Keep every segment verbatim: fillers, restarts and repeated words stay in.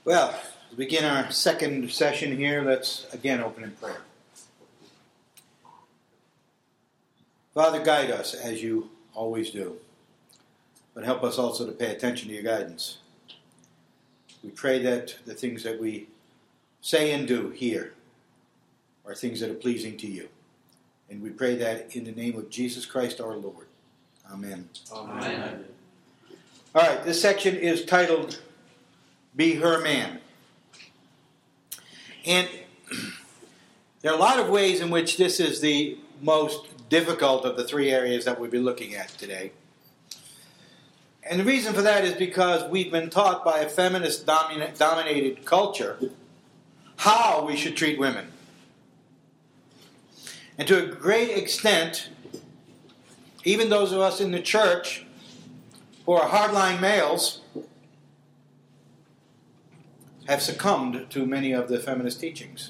Well, to begin our second session here, let's again open in prayer. Father, guide us as you always do, but help us also to pay attention to your guidance. We pray that the things that we say and do here are things that are pleasing to you. And we pray that in the name of Jesus Christ our Lord. Amen. Amen. All right, this section is titled, Be Her Man. And there are a lot of ways in which this is the most difficult of the three areas that we'll be looking at today. And the reason for that is because we've been taught by a feminist domin- dominated culture how we should treat women. And to a great extent, even those of us in the church who are hardline males have succumbed to many of the feminist teachings.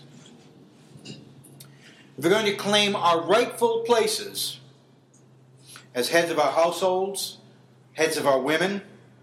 If we're going to claim our rightful places as heads of our households, heads of our women,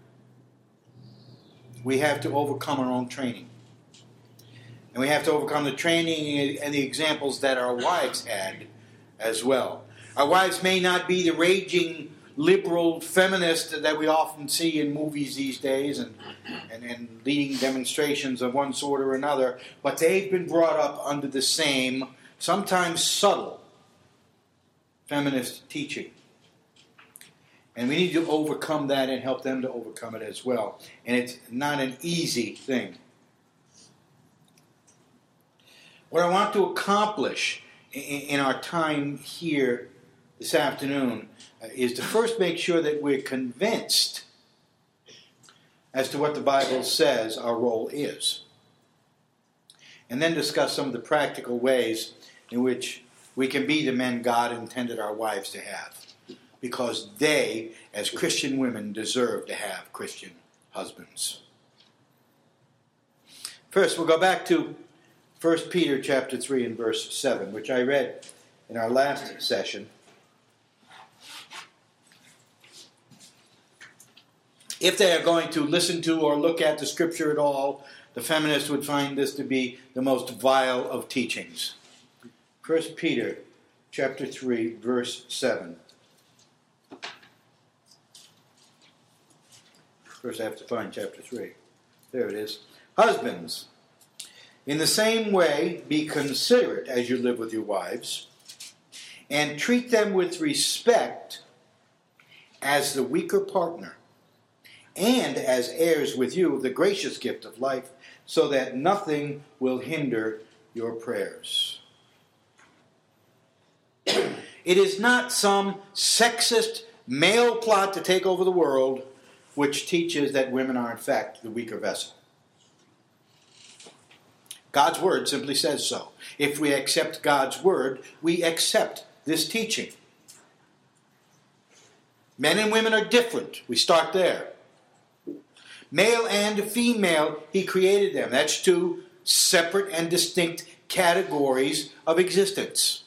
we have to overcome our own training. And we have to overcome the training and the examples that our wives had as well. Our wives may not be the raging liberal feminist that we often see in movies these days and, and, and leading demonstrations of one sort or another, but they've been brought up under the same, sometimes subtle, feminist teaching. And we need to overcome that and help them to overcome it as well. And it's not an easy thing. What I want to accomplish in, in our time here this afternoon uh, is to first make sure that we're convinced as to what the Bible says our role is. And then discuss some of the practical ways in which we can be the men God intended our wives to have. Because they, as Christian women, deserve to have Christian husbands. First, we'll go back to First Peter chapter three and verse seven, which I read in our last session. If they are going to listen to or look at the scripture at all, the feminists would find this to be the most vile of teachings. First Peter chapter three, verse seven. First I have to find chapter three. There it is. Husbands, in the same way, be considerate as you live with your wives, and treat them with respect as the weaker partner, and as heirs with you of the gracious gift of life, so that nothing will hinder your prayers. It is not some sexist male plot to take over the world which teaches that women are in fact the weaker vessel. God's word simply says so. If we accept God's word, we accept this teaching. Men and women are different. We start there. Male and female, he created them. That's two separate and distinct categories of existence.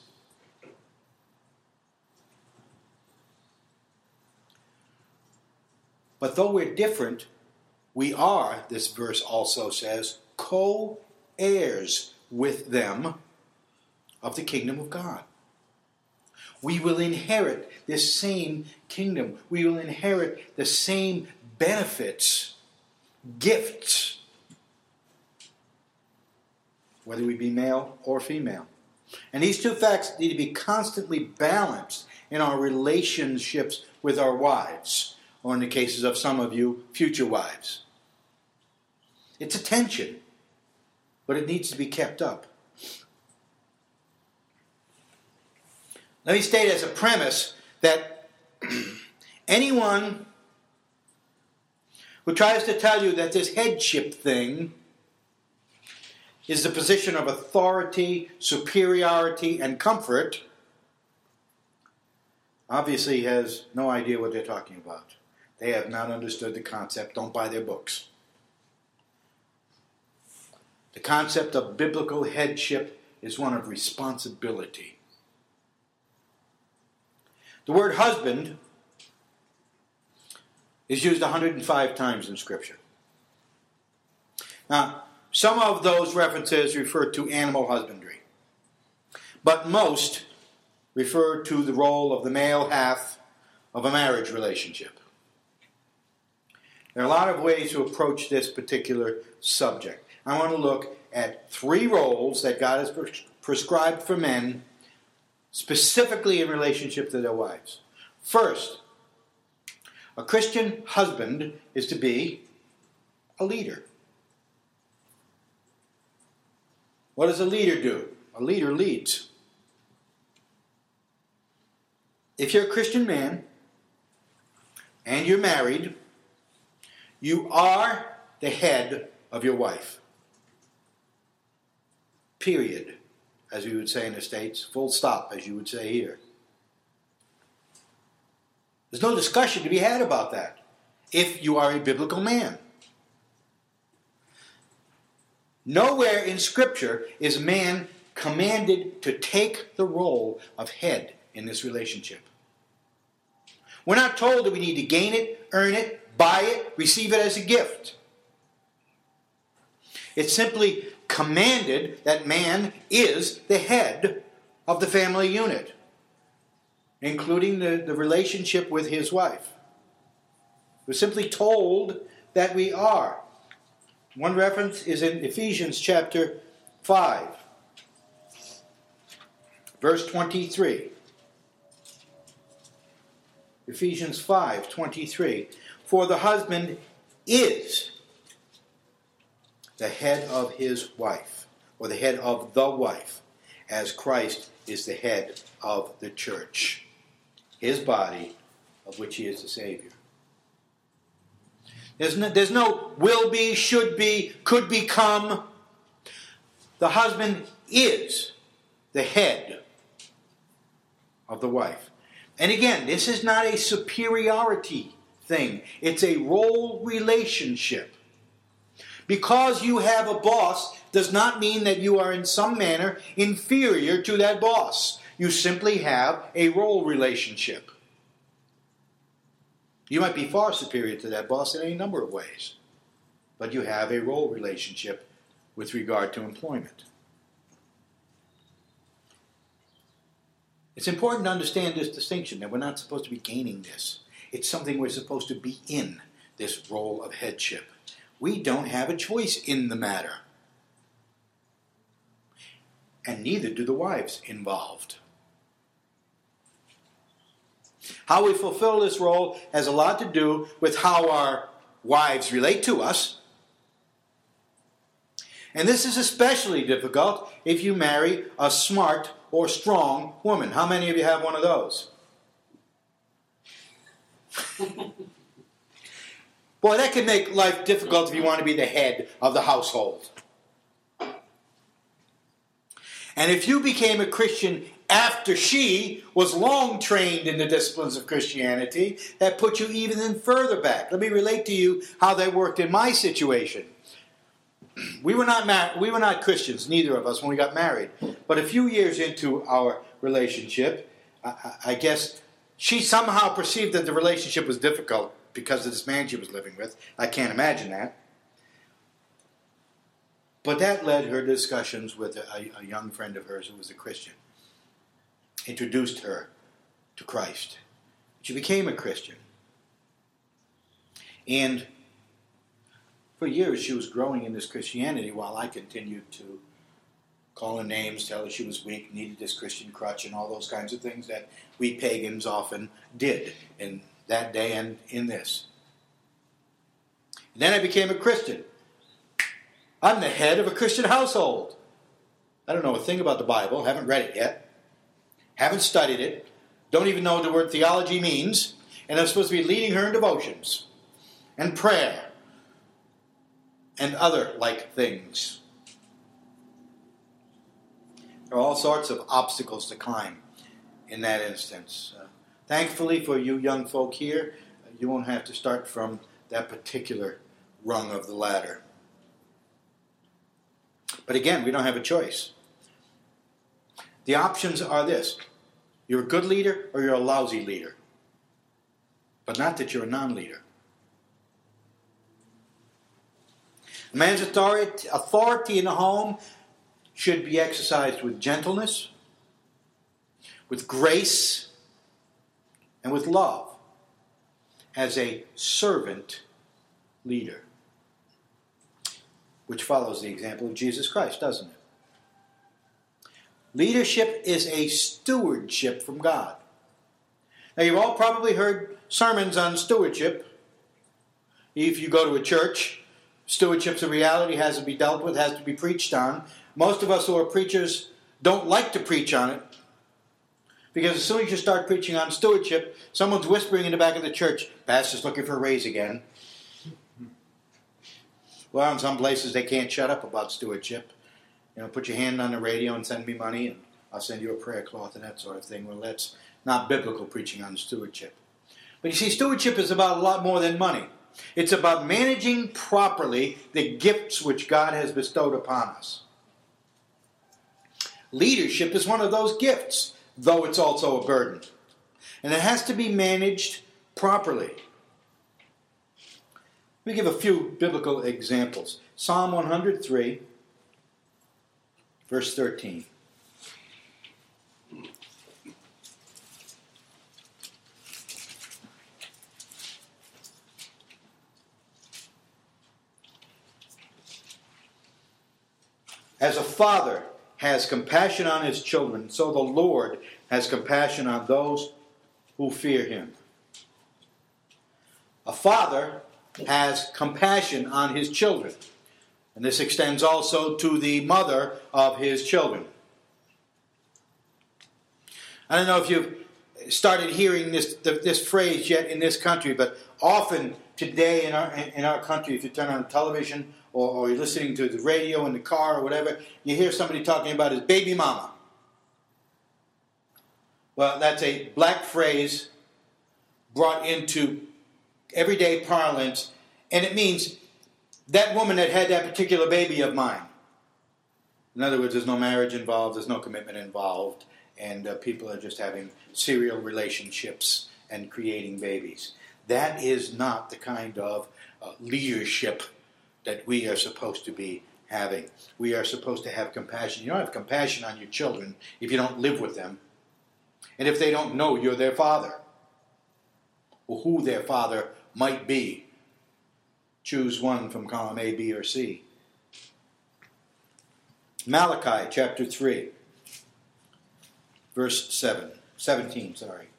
But though we're different, we are, this verse also says, co-heirs with them of the kingdom of God. We will inherit this same kingdom. We will inherit the same benefits, gifts, whether we be male or female. And these two facts need to be constantly balanced in our relationships with our wives, or in the cases of some of you, future wives. It's a tension, but it needs to be kept up. Let me state as a premise that anyone who tries to tell you that this headship thing is the position of authority, superiority, and comfort obviously has no idea what they're talking about. They have not understood the concept. Don't buy their books. The concept of biblical headship is one of responsibility. The word husband is used one hundred five times in Scripture. Now, some of those references refer to animal husbandry, but most refer to the role of the male half of a marriage relationship. There are a lot of ways to approach this particular subject. I want to look at three roles that God has pres- prescribed for men, specifically in relationship to their wives. First, a Christian husband is to be a leader. What does a leader do? A leader leads. If you're a Christian man and you're married, you are the head of your wife. Period, as we would say in the States. Full stop, as you would say here. There's no discussion to be had about that if you are a biblical man. Nowhere in Scripture is man commanded to take the role of head in this relationship. We're not told that we need to gain it, earn it, buy it, receive it as a gift. It's simply commanded that man is the head of the family unit, including the, the relationship with his wife. We're simply told that we are. One reference is in Ephesians chapter five, verse twenty-three. Ephesians five, twenty-three. For the husband is the head of his wife, or the head of the wife, as Christ is the head of the church, his body, of which he is the Savior. There's no, there's no will be, should be, could become. The husband is the head of the wife. And again, this is not a superiority thing. It's a role relationship. Because you have a boss does not mean that you are in some manner inferior to that boss. You simply have a role relationship. You might be far superior to that boss in any number of ways, but you have a role relationship with regard to employment. It's important to understand this distinction, that we're not supposed to be gaining this. It's something we're supposed to be in, this role of headship. We don't have a choice in the matter. And neither do the wives involved. How we fulfill this role has a lot to do with how our wives relate to us. And this is especially difficult if you marry a smart or strong woman. How many of you have one of those? Boy, that can make life difficult if you want to be the head of the household. And if you became a Christian after she was long trained in the disciplines of Christianity, that put you even further back. Let me relate to you how that worked in my situation. We were not mar- we were not Christians, neither of us, when we got married. But a few years into our relationship, I, I guess she somehow perceived that the relationship was difficult because of this man she was living with. I can't imagine that. But that led her to discussions with a, a young friend of hers who was a Christian. Introduced her to Christ. She became a Christian. And for years she was growing in this Christianity while I continued to call her names, tell her she was weak, needed this Christian crutch, and all those kinds of things that we pagans often did in that day and in this. And then I became a Christian. I'm the head of a Christian household. I don't know a thing about the Bible, haven't read it yet. Haven't studied it, don't even know what the word theology means, and I'm supposed to be leading her in devotions and prayer and other like things. There are all sorts of obstacles to climb in that instance. Uh, thankfully for you young folk here, you won't have to start from that particular rung of the ladder. But again, we don't have a choice. The options are this. You're a good leader or you're a lousy leader. But not that you're a non-leader. A man's authority, authority in the home should be exercised with gentleness, with grace, and with love, as a servant leader, which follows the example of Jesus Christ, doesn't it? Leadership is a stewardship from God. Now, you've all probably heard sermons on stewardship. If you go to a church, stewardship's a reality, has to be dealt with, has to be preached on. Most of us who are preachers don't like to preach on it, because as soon as you start preaching on stewardship, someone's whispering in the back of the church, "Pastor's looking for a raise again." Well, in some places they can't shut up about stewardship. You know, put your hand on the radio and send me money, and I'll send you a prayer cloth and that sort of thing. Well, that's not biblical preaching on stewardship. But you see, stewardship is about a lot more than money. It's about managing properly the gifts which God has bestowed upon us. Leadership is one of those gifts, though it's also a burden. And it has to be managed properly. Let me give a few biblical examples. Psalm one hundred three, verse thirteen. As a father has compassion on his children, so the Lord has compassion on those who fear him. A father has compassion on his children. And this extends also to the mother of his children. I don't know if you've started hearing this this phrase yet in this country, but often today in our in our country, if you turn on television or, or you're listening to the radio in the car or whatever, you hear somebody talking about his baby mama. Well, that's a black phrase brought into everyday parlance, and it means that woman that had that particular baby of mine. In other words, there's no marriage involved, there's no commitment involved, and uh, people are just having serial relationships and creating babies. That is not the kind of uh, leadership that we are supposed to be having. We are supposed to have compassion. You don't have compassion on your children if you don't live with them, and if they don't know you're their father, or who their father might be. Choose one from column A, B, or C. Malachi chapter three, verse seven, seventeen, sorry.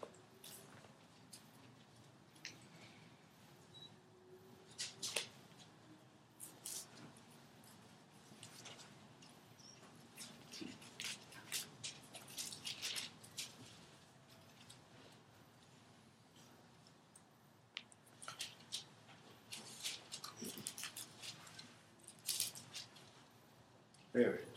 There it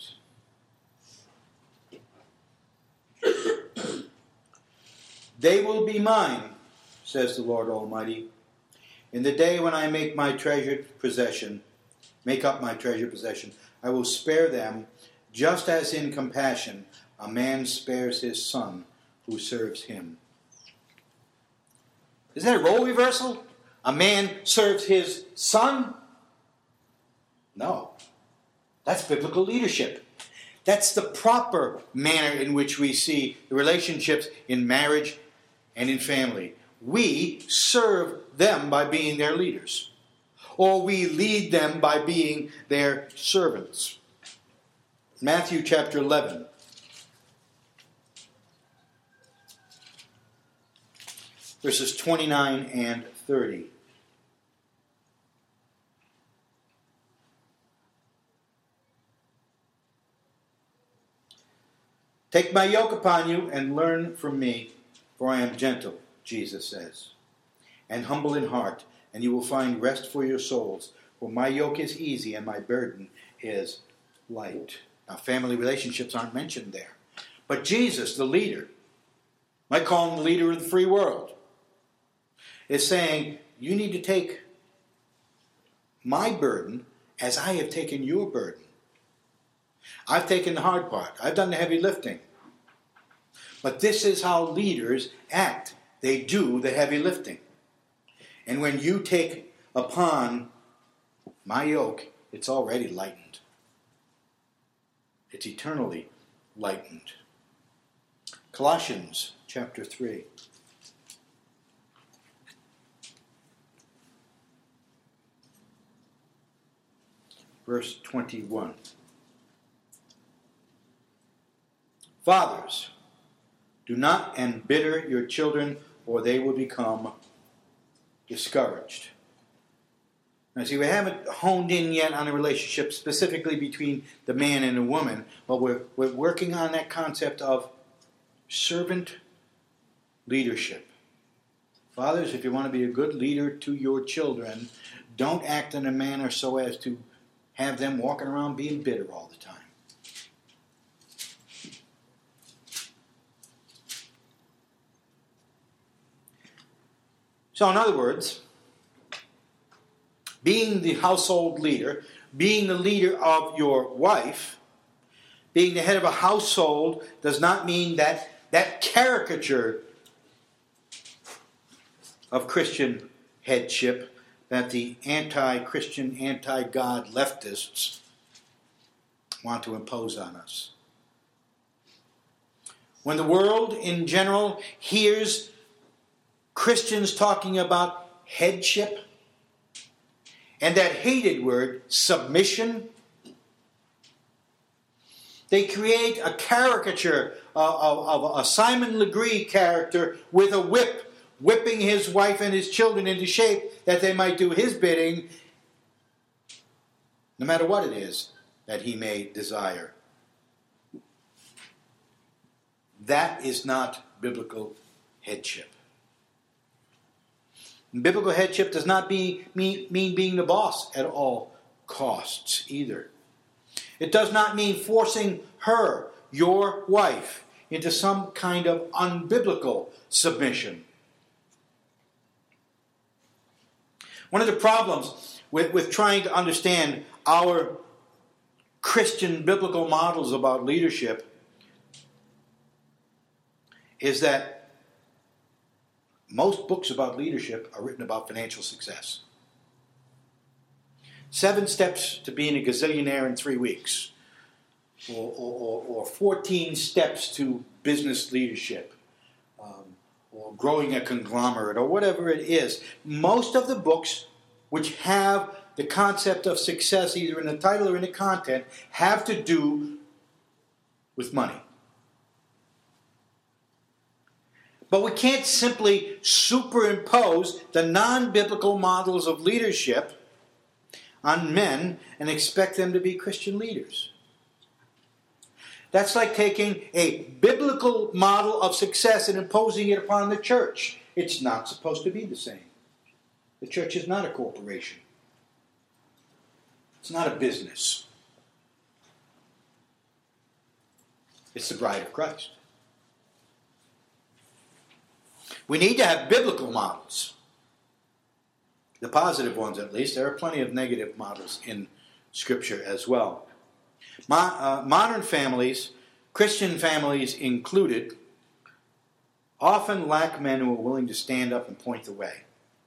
is. They will be mine, says the Lord Almighty, in the day when I make my treasured possession, make up my treasured possession. I will spare them, just as in compassion a man spares his son who serves him. Isn't that a role reversal? A man serves his son? No. That's biblical leadership. That's the proper manner in which we see the relationships in marriage and in family. We serve them by being their leaders, or we lead them by being their servants. Matthew chapter eleven. Verses twenty-nine and thirty. Take my yoke upon you and learn from me, for I am gentle, Jesus says, and humble in heart, and you will find rest for your souls. For my yoke is easy and my burden is light. Now, family relationships aren't mentioned there. But Jesus, the leader, might call him the leader of the free world, is saying, you need to take my burden as I have taken your burden. I've taken the hard part. I've done the heavy lifting. But this is how leaders act. They do the heavy lifting. And when you take upon my yoke, it's already lightened. It's eternally lightened. Colossians chapter three. Verse twenty-one. Fathers, do not embitter your children, or they will become discouraged. Now, see, we haven't honed in yet on a relationship specifically between the man and the woman, but we're, we're working on that concept of servant leadership. Fathers, if you want to be a good leader to your children, don't act in a manner so as to have them walking around being bitter all the time. So, in other words, being the household leader, being the leader of your wife, being the head of a household does not mean that that caricature of Christian headship that the anti-Christian, anti-God leftists want to impose on us. When the world in general hears Christians talking about headship, and that hated word, submission, they create a caricature of, of, of a Simon Legree character with a whip, whipping his wife and his children into shape that they might do his bidding, no matter what it is that he may desire. That is not biblical headship. Biblical headship does not be, mean, mean being the boss at all costs either. It does not mean forcing her, your wife, into some kind of unbiblical submission. One of the problems with, with trying to understand our Christian biblical models about leadership is that most books about leadership are written about financial success. Seven steps to being a gazillionaire in three weeks. Or, or, or fourteen steps to business leadership. Um, or growing a conglomerate, or whatever it is. Most of the books which have the concept of success, either in the title or in the content, have to do with money. But we can't simply superimpose the non-biblical models of leadership on men and expect them to be Christian leaders. That's like taking a biblical model of success and imposing it upon the church. It's not supposed to be the same. The church is not a corporation. It's not a business. It's the bride of Christ. We need to have biblical models. The positive ones, at least. There are plenty of negative models in Scripture as well. Mo- uh, modern families, Christian families included, often lack men who are willing to stand up and point the way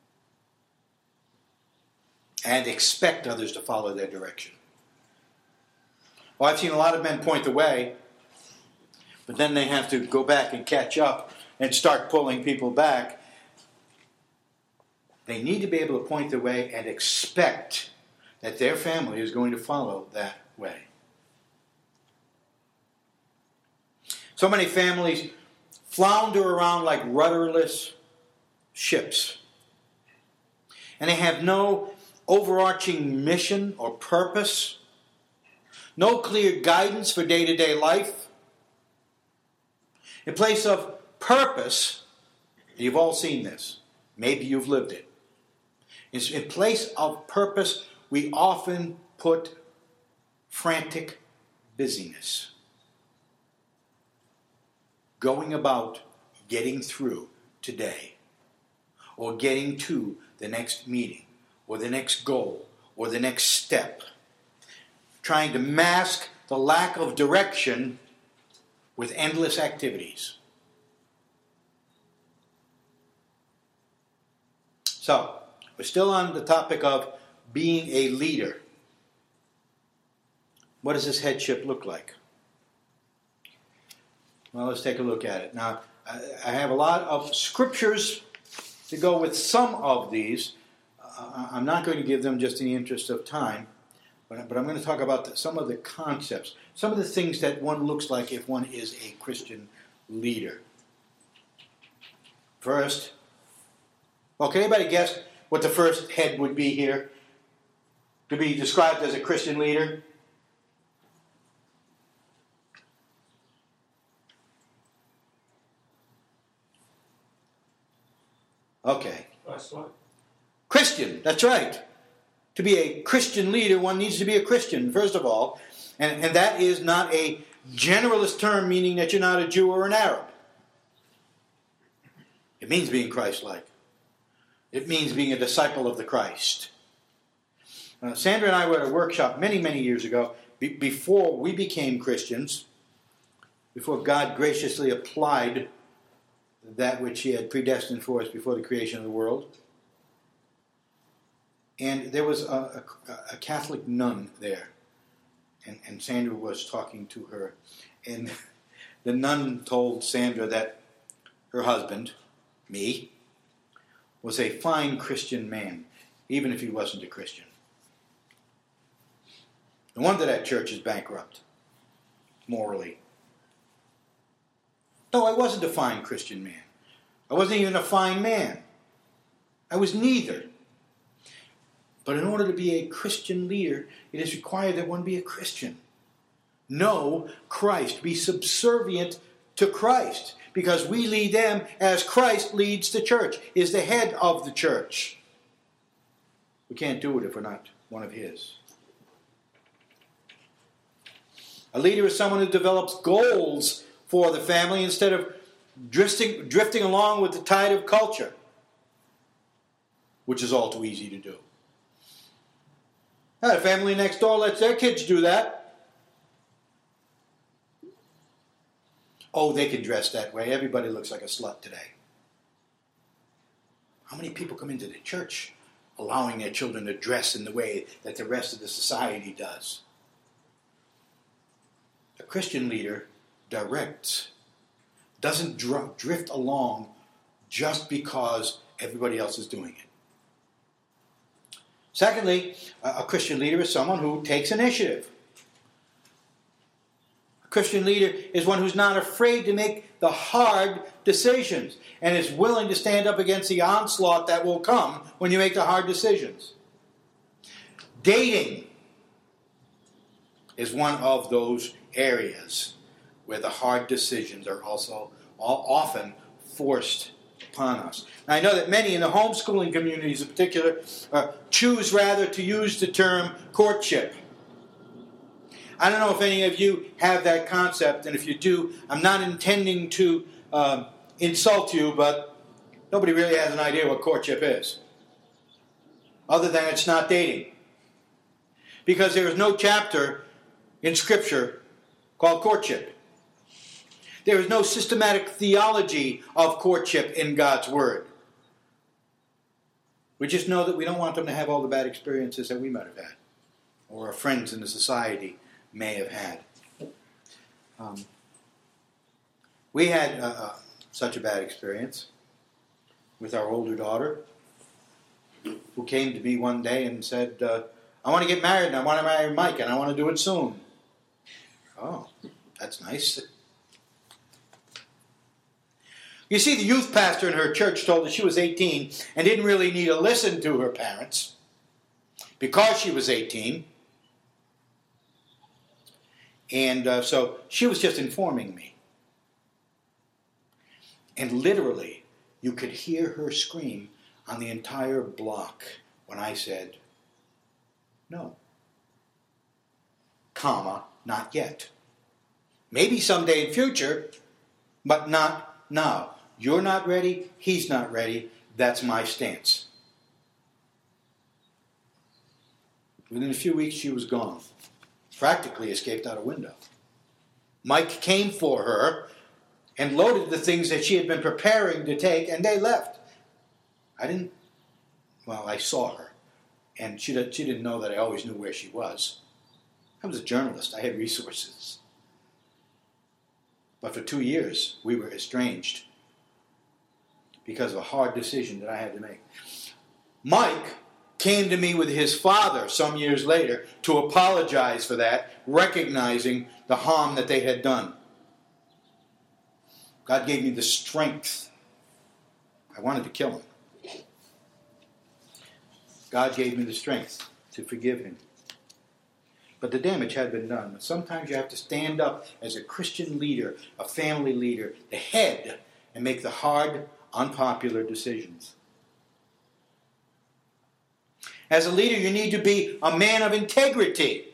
and expect others to follow their direction. Well, I've seen a lot of men point the way, but then they have to go back and catch up and start pulling people back. They need to be able to point the way and expect that their family is going to follow that way. So many families flounder around like rudderless ships. And they have no overarching mission or purpose, no clear guidance for day-to-day life. In place of purpose, you've all seen this. Maybe you've lived it. In place of purpose, we often put frantic busyness. Going about getting through today, or getting to the next meeting, or the next goal, or the next step. Trying to mask the lack of direction with endless activities. So, we're still on the topic of being a leader. what does this headship look like? Well, let's take a look at it. Now, I have a lot of scriptures to go with some of these. Uh, I'm not going to give them just in the interest of time, but, but I'm going to talk about the, some of the concepts, some of the things that one looks like if one is a Christian leader. First, well, can anybody guess what the first head would be here to be described as a Christian leader? Okay. Christian, that's right. To be a Christian leader, one needs to be a Christian, first of all. And, and that is not a generalist term meaning that you're not a Jew or an Arab. It means being Christ-like. It means being a disciple of the Christ. Uh, Sandra and I were at a workshop many, many years ago, be- before we became Christians, before God graciously applied that which he had predestined for us before the creation of the world. And there was a, a, a Catholic nun there. And, and Sandra was talking to her. And the nun told Sandra that her husband, me, was a fine Christian man, even if he wasn't a Christian. No wonder that church is bankrupt, morally. No, I wasn't a fine Christian man. I wasn't even a fine man. I was neither. But in order to be a Christian leader, it is required that one be a Christian. Know Christ. Be subservient to Christ. Because we lead them as Christ leads the church, is the head of the church. We can't do it if we're not one of his. A leader is someone who develops goals for the family instead of drifting, drifting along with the tide of culture, which is all too easy to do. The family next door lets their kids do that. Oh, they can dress that way. Everybody looks like a slut today. How many people come into the church allowing their children to dress in the way that the rest of the society does? A Christian leader directs, doesn't dr- drift along just because everybody else is doing it. Secondly, a Christian leader is someone who takes initiative. A Christian leader is one who's not afraid to make the hard decisions and is willing to stand up against the onslaught that will come when you make the hard decisions. Dating is one of those areas where the hard decisions are also often forced upon us. Now, I know that many in the homeschooling communities in particular uh, choose rather to use the term courtship. I don't know if any of you have that concept, and if you do, I'm not intending to uh, insult you, but nobody really has an idea what courtship is, other than it's not dating. Because there is no chapter in Scripture called courtship. There is no systematic theology of courtship in God's Word. We just know that we don't want them to have all the bad experiences that we might have had, or our friends in the society may have had. Um, we had uh, uh, such a bad experience with our older daughter, who came to me one day and said, uh, I want to get married and I want to marry Mike and I want to do it soon. Oh, that's nice. You see, the youth pastor in her church told her she was eighteen and didn't really need to listen to her parents because she was eighteen. And uh, so she was just informing me. And literally, you could hear her scream on the entire block when I said, no. Comma, not yet. Maybe someday in future, but not now. You're not ready, he's not ready. That's my stance. Within a few weeks, she was gone. Practically escaped out a window. Mike came for her and loaded the things that she had been preparing to take, and they left. I didn't, well, I saw her, and she, she didn't know that I always knew where she was. I was a journalist. I had resources. But for two years, we were estranged because of a hard decision that I had to make. Mike came to me with his father some years later to apologize for that, recognizing the harm that they had done. God gave me the strength. I wanted to kill him. God gave me the strength to forgive him. But the damage had been done. Sometimes you have to stand up as a Christian leader, a family leader, the head, and make the hard, unpopular decisions. As a leader, you need to be a man of integrity.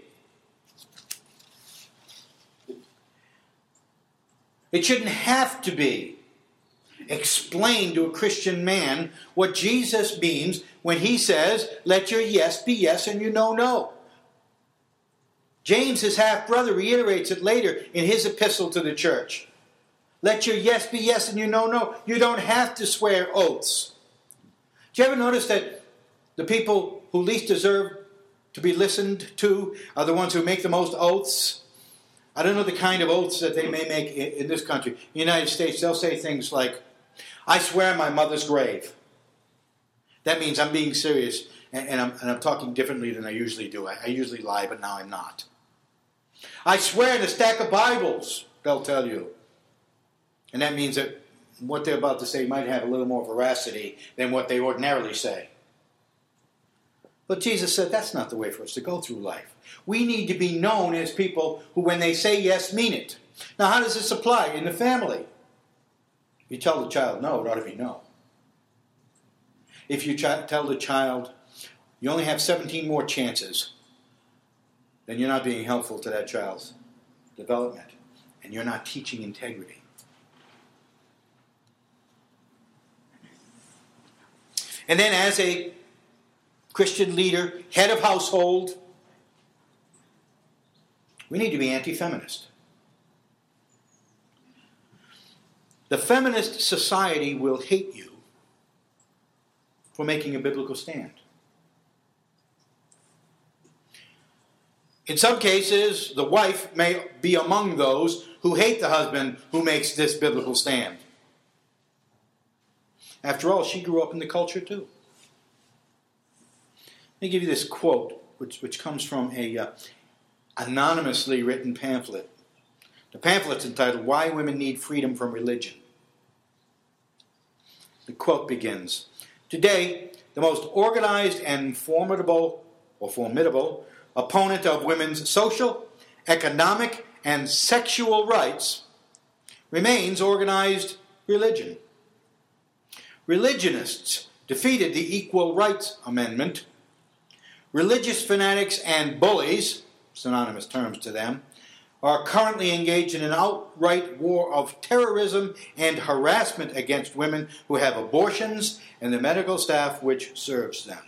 It shouldn't have to be. Explain to a Christian man what Jesus means when he says, let your yes be yes and your no, no. James, his half-brother, reiterates it later in his epistle to the church. Let your yes be yes and your no, no. You don't have to swear oaths. Do you ever notice that the people who least deserve to be listened to are the ones who make the most oaths? I don't know the kind of oaths that they may make in, in this country. In the United States, they'll say things like, I swear on my mother's grave. That means I'm being serious, and, and, I'm, and I'm talking differently than I usually do. I, I usually lie, but now I'm not. I swear in a stack of Bibles, they'll tell you. And that means that what they're about to say might have a little more veracity than what they ordinarily say. But Jesus said that's not the way for us to go through life. We need to be known as people who, when they say yes, mean it. Now, how does this apply in the family? If you tell the child no, it ought to be no. If you ch- tell the child you only have seventeen more chances, then you're not being helpful to that child's development. And you're not teaching integrity. And then as a Christian leader, head of household, we need to be anti-feminist. The feminist society will hate you for making a biblical stand. In some cases, the wife may be among those who hate the husband who makes this biblical stand. After all, she grew up in the culture too. Let me give you this quote, which, which comes from a uh, anonymously written pamphlet. The pamphlet's entitled, Why Women Need Freedom from Religion. The quote begins, Today, the most organized and formidable, or formidable, opponent of women's social, economic, and sexual rights remains organized religion. Religionists defeated the Equal Rights Amendment. Religious fanatics and bullies, synonymous terms to them, are currently engaged in an outright war of terrorism and harassment against women who have abortions and the medical staff which serves them.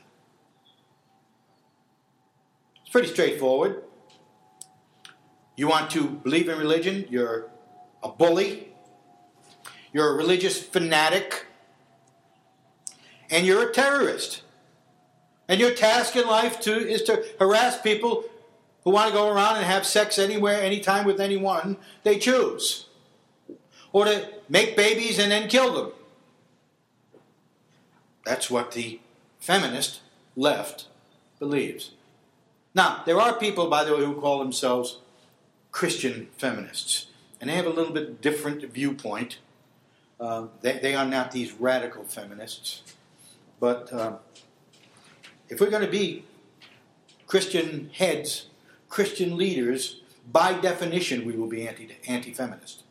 It's pretty straightforward. You want to believe in religion, you're a bully, you're a religious fanatic, and you're a terrorist. And your task in life to, is to harass people who want to go around and have sex anywhere, anytime with anyone they choose. Or to make babies and then kill them. That's what the feminist left believes. Now, there are people, by the way, who call themselves Christian feminists. And they have a little bit different viewpoint. Uh, they, they are not these radical feminists. But uh, if we're going to be Christian heads, Christian leaders, by definition, we will be anti, anti-feminist.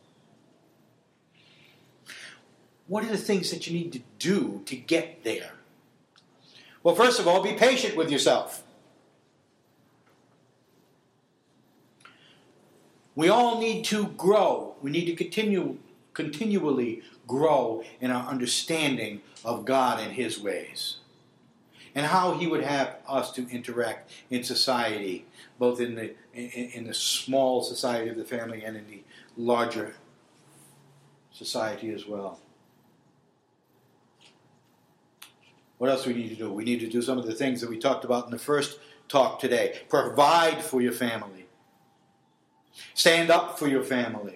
What are the things that you need to do to get there? Well, first of all, be patient with yourself. We all need to grow. We need to continue, continually grow in our understanding of God and His ways. And how He would have us to interact in society, both in the in, in the small society of the family and in the larger society as well. What else do we need to do? We need to do some of the things that we talked about in the first talk today. Provide for your family. Stand up for your family.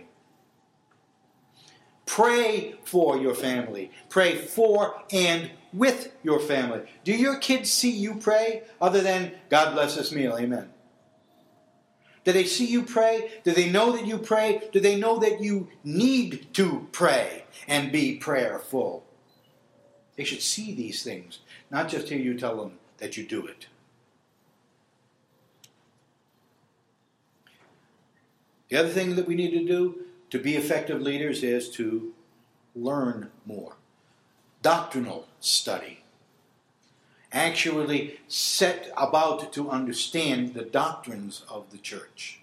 Pray for your family. Pray for and with your family. Do your kids see you pray other than, God bless this meal, amen? Do they see you pray? Do they know that you pray? Do they know that you need to pray and be prayerful? They should see these things, not just hear you tell them that you do it. The other thing that we need to do to be effective leaders is to learn more. Doctrinal study. Actually set about to understand the doctrines of the church.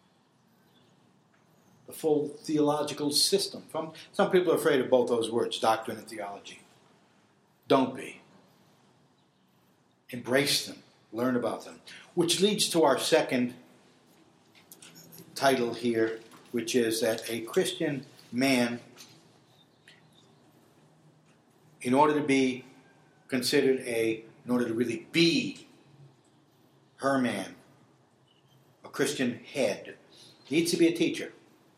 The full theological system. Some people are afraid of both those words, doctrine and theology. Don't be. Embrace them. Learn about them. Which leads to our second title here, which is that a Christian man, in order to be considered a, in order to really be her man, a Christian head, needs to be a teacher.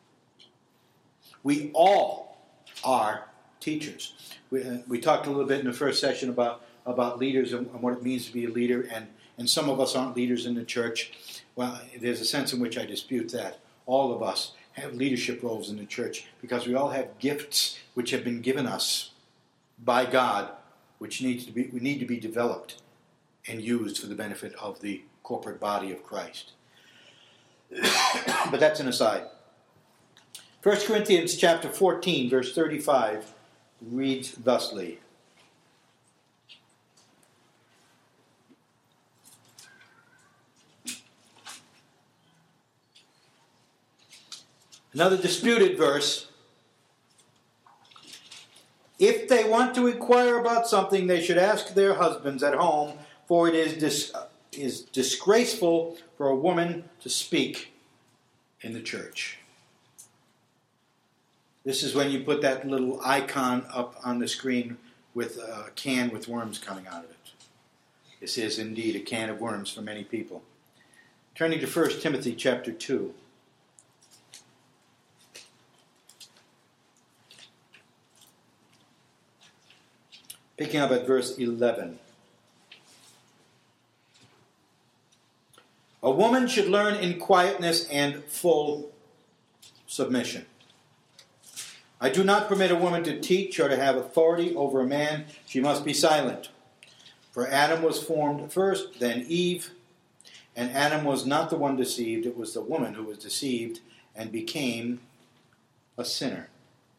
We all are teachers. We, uh, we talked a little bit in the first session about, about leaders and, and what it means to be a leader, and, and some of us aren't leaders in the church. Well, there's a sense in which I dispute that. All of us have leadership roles in the church because we all have gifts which have been given us by God, which needs to be we need to be developed and used for the benefit of the corporate body of Christ. But that's an aside. First Corinthians chapter fourteen, verse thirty-five reads thusly. Another disputed verse. If they want to inquire about something, they should ask their husbands at home, for it is dis- is disgraceful for a woman to speak in the church. This is when you put that little icon up on the screen with a can with worms coming out of it. This is indeed a can of worms for many people. Turning to First Timothy chapter two. Picking up at verse eleven. A woman should learn in quietness and full submission. I do not permit a woman to teach or to have authority over a man. She must be silent. For Adam was formed first, then Eve. And Adam was not the one deceived. It was the woman who was deceived and became a sinner.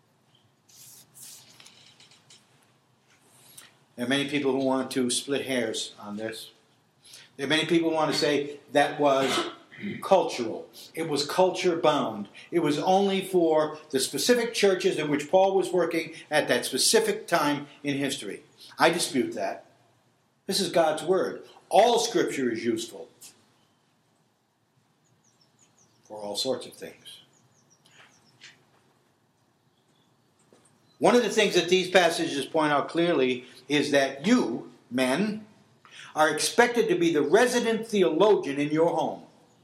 There are many people who want to split hairs on this. There are many people who want to say that was cultural. It was culture bound. It was only for the specific churches in which Paul was working at that specific time in history. I dispute that. This is God's word. All scripture is useful for all sorts of things. One of the things that these passages point out clearly is that you, men, are expected to be the resident theologian in your home.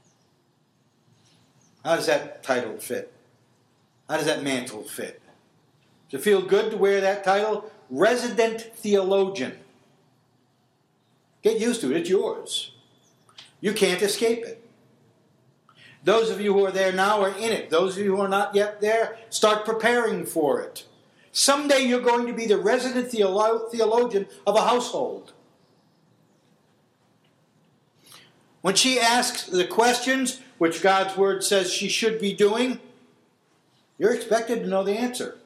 How does that title fit? How does that mantle fit? Does it feel good to wear that title? Resident theologian. Get used to it. It's yours. You can't escape it. Those of you who are there now are in it. Those of you who are not yet there, start preparing for it. Someday you're going to be the resident theolo- theologian of a household. When she asks the questions, which God's word says she should be doing, you're expected to know the answer.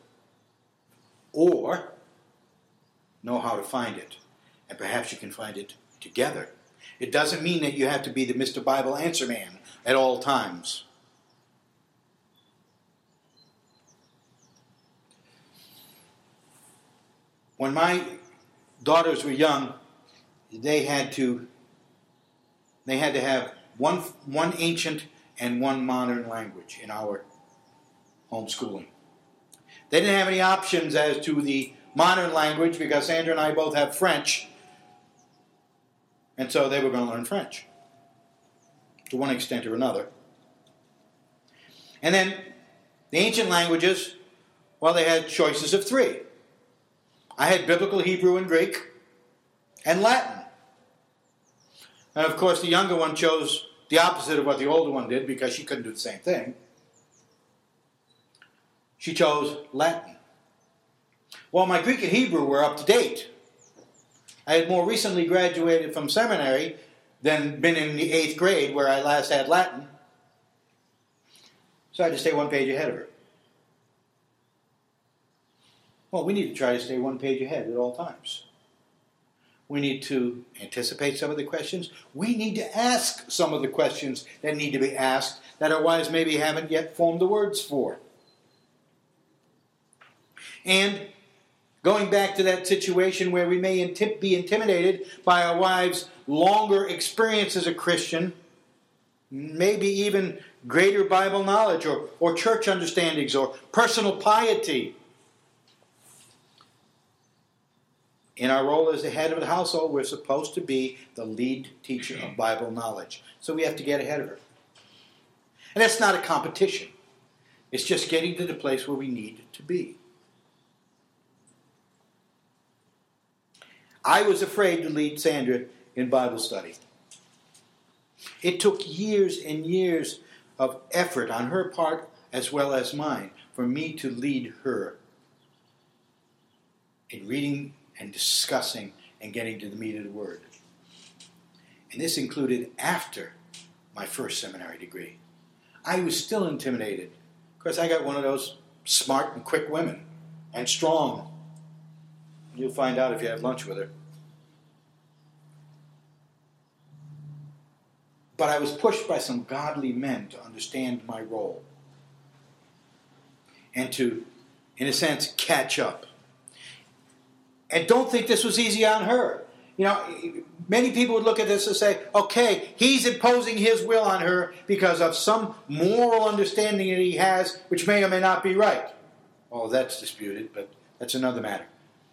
Or know how to find it. And perhaps you can find it together. It doesn't mean that you have to be the Mister Bible answer man at all times. When my daughters were young, they had to they had to have one one ancient and one modern language in our homeschooling. They didn't have any options as to the modern language because Sandra and I both have French, and so they were going to learn French to one extent or another. And then the ancient languages, well, they had choices of three. I had Biblical Hebrew and Greek and Latin. And of course, the younger one chose the opposite of what the older one did because she couldn't do the same thing. She chose Latin. Well, my Greek and Hebrew were up to date. I had more recently graduated from seminary than been in the eighth grade where I last had Latin. So I had to stay one page ahead of her. Well, we need to try to stay one page ahead at all times. We need to anticipate some of the questions. We need to ask some of the questions that need to be asked that our wives maybe haven't yet formed the words for. And going back to that situation where we may inti- be intimidated by our wives' longer experience as a Christian, maybe even greater Bible knowledge or, or church understandings or personal piety. In our role as the head of the household, we're supposed to be the lead teacher of Bible knowledge. So we have to get ahead of her. And that's not a competition. It's just getting to the place where we need to be. I was afraid to lead Sandra in Bible study. It took years and years of effort on her part as well as mine for me to lead her in reading and discussing and getting to the meat of the Word. And this included after my first seminary degree. I was still intimidated because I got one of those smart and quick women and strong. You'll find out if you have lunch with her. But I was pushed by some godly men to understand my role and to, in a sense, catch up. And don't think this was easy on her. You know, many people would look at this and say, okay, he's imposing his will on her because of some moral understanding that he has, which may or may not be right. Oh, that's disputed, but that's another matter.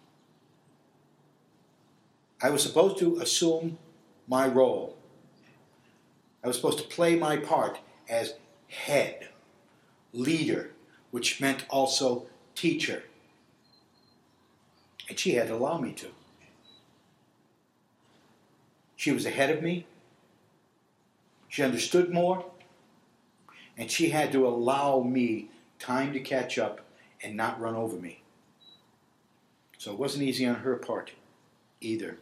I was supposed to assume my role. I was supposed to play my part as head, leader, which meant also teacher. And she had to allow me to. She was ahead of me. She understood more. And she had to allow me time to catch up and not run over me. So it wasn't easy on her part either.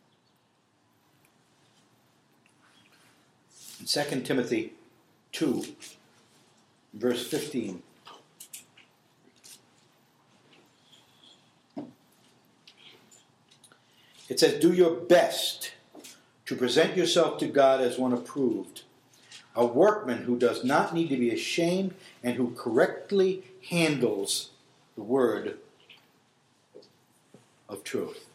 In Second Timothy two, verse fifteen. It says, do your best to present yourself to God as one approved, a workman who does not need to be ashamed and who correctly handles the word of truth.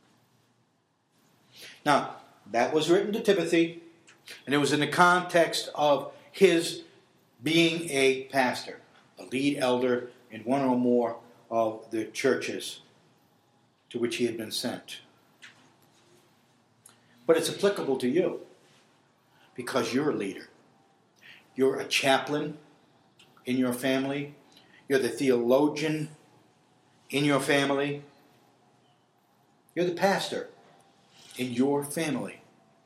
Now, that was written to Timothy, and it was in the context of his being a pastor, a lead elder in one or more of the churches to which he had been sent. But it's applicable to you because you're a leader. You're a chaplain in your family. You're the theologian in your family. You're the pastor in your family.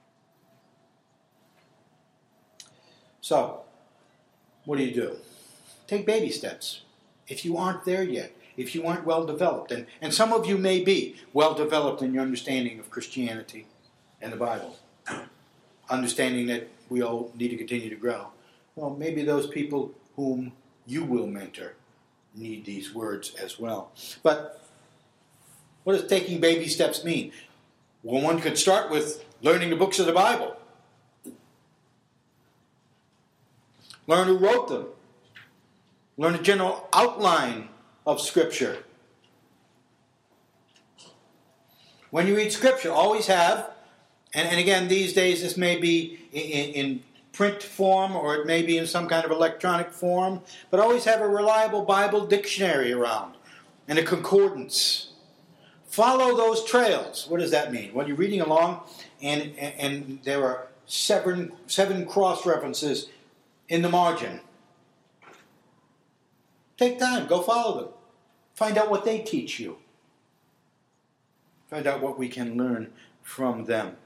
So, what do you do? Take baby steps. If you aren't there yet, if you aren't well developed, and, and some of you may be well developed in your understanding of Christianity and the Bible, understanding that we all need to continue to grow. Well, maybe those people whom you will mentor need these words as well. But what does taking baby steps mean? Well, one could start with learning the books of the Bible. Learn who wrote them. Learn a general outline of Scripture. When you read Scripture, always have, and, and again, these days this may be in, in print form or it may be in some kind of electronic form, but always have a reliable Bible dictionary around and a concordance. Follow those trails. What does that mean? Well, you're reading along and, and, and there are seven, seven cross references in the margin. Take time. Go follow them. Find out what they teach you. Find out what we can learn from them.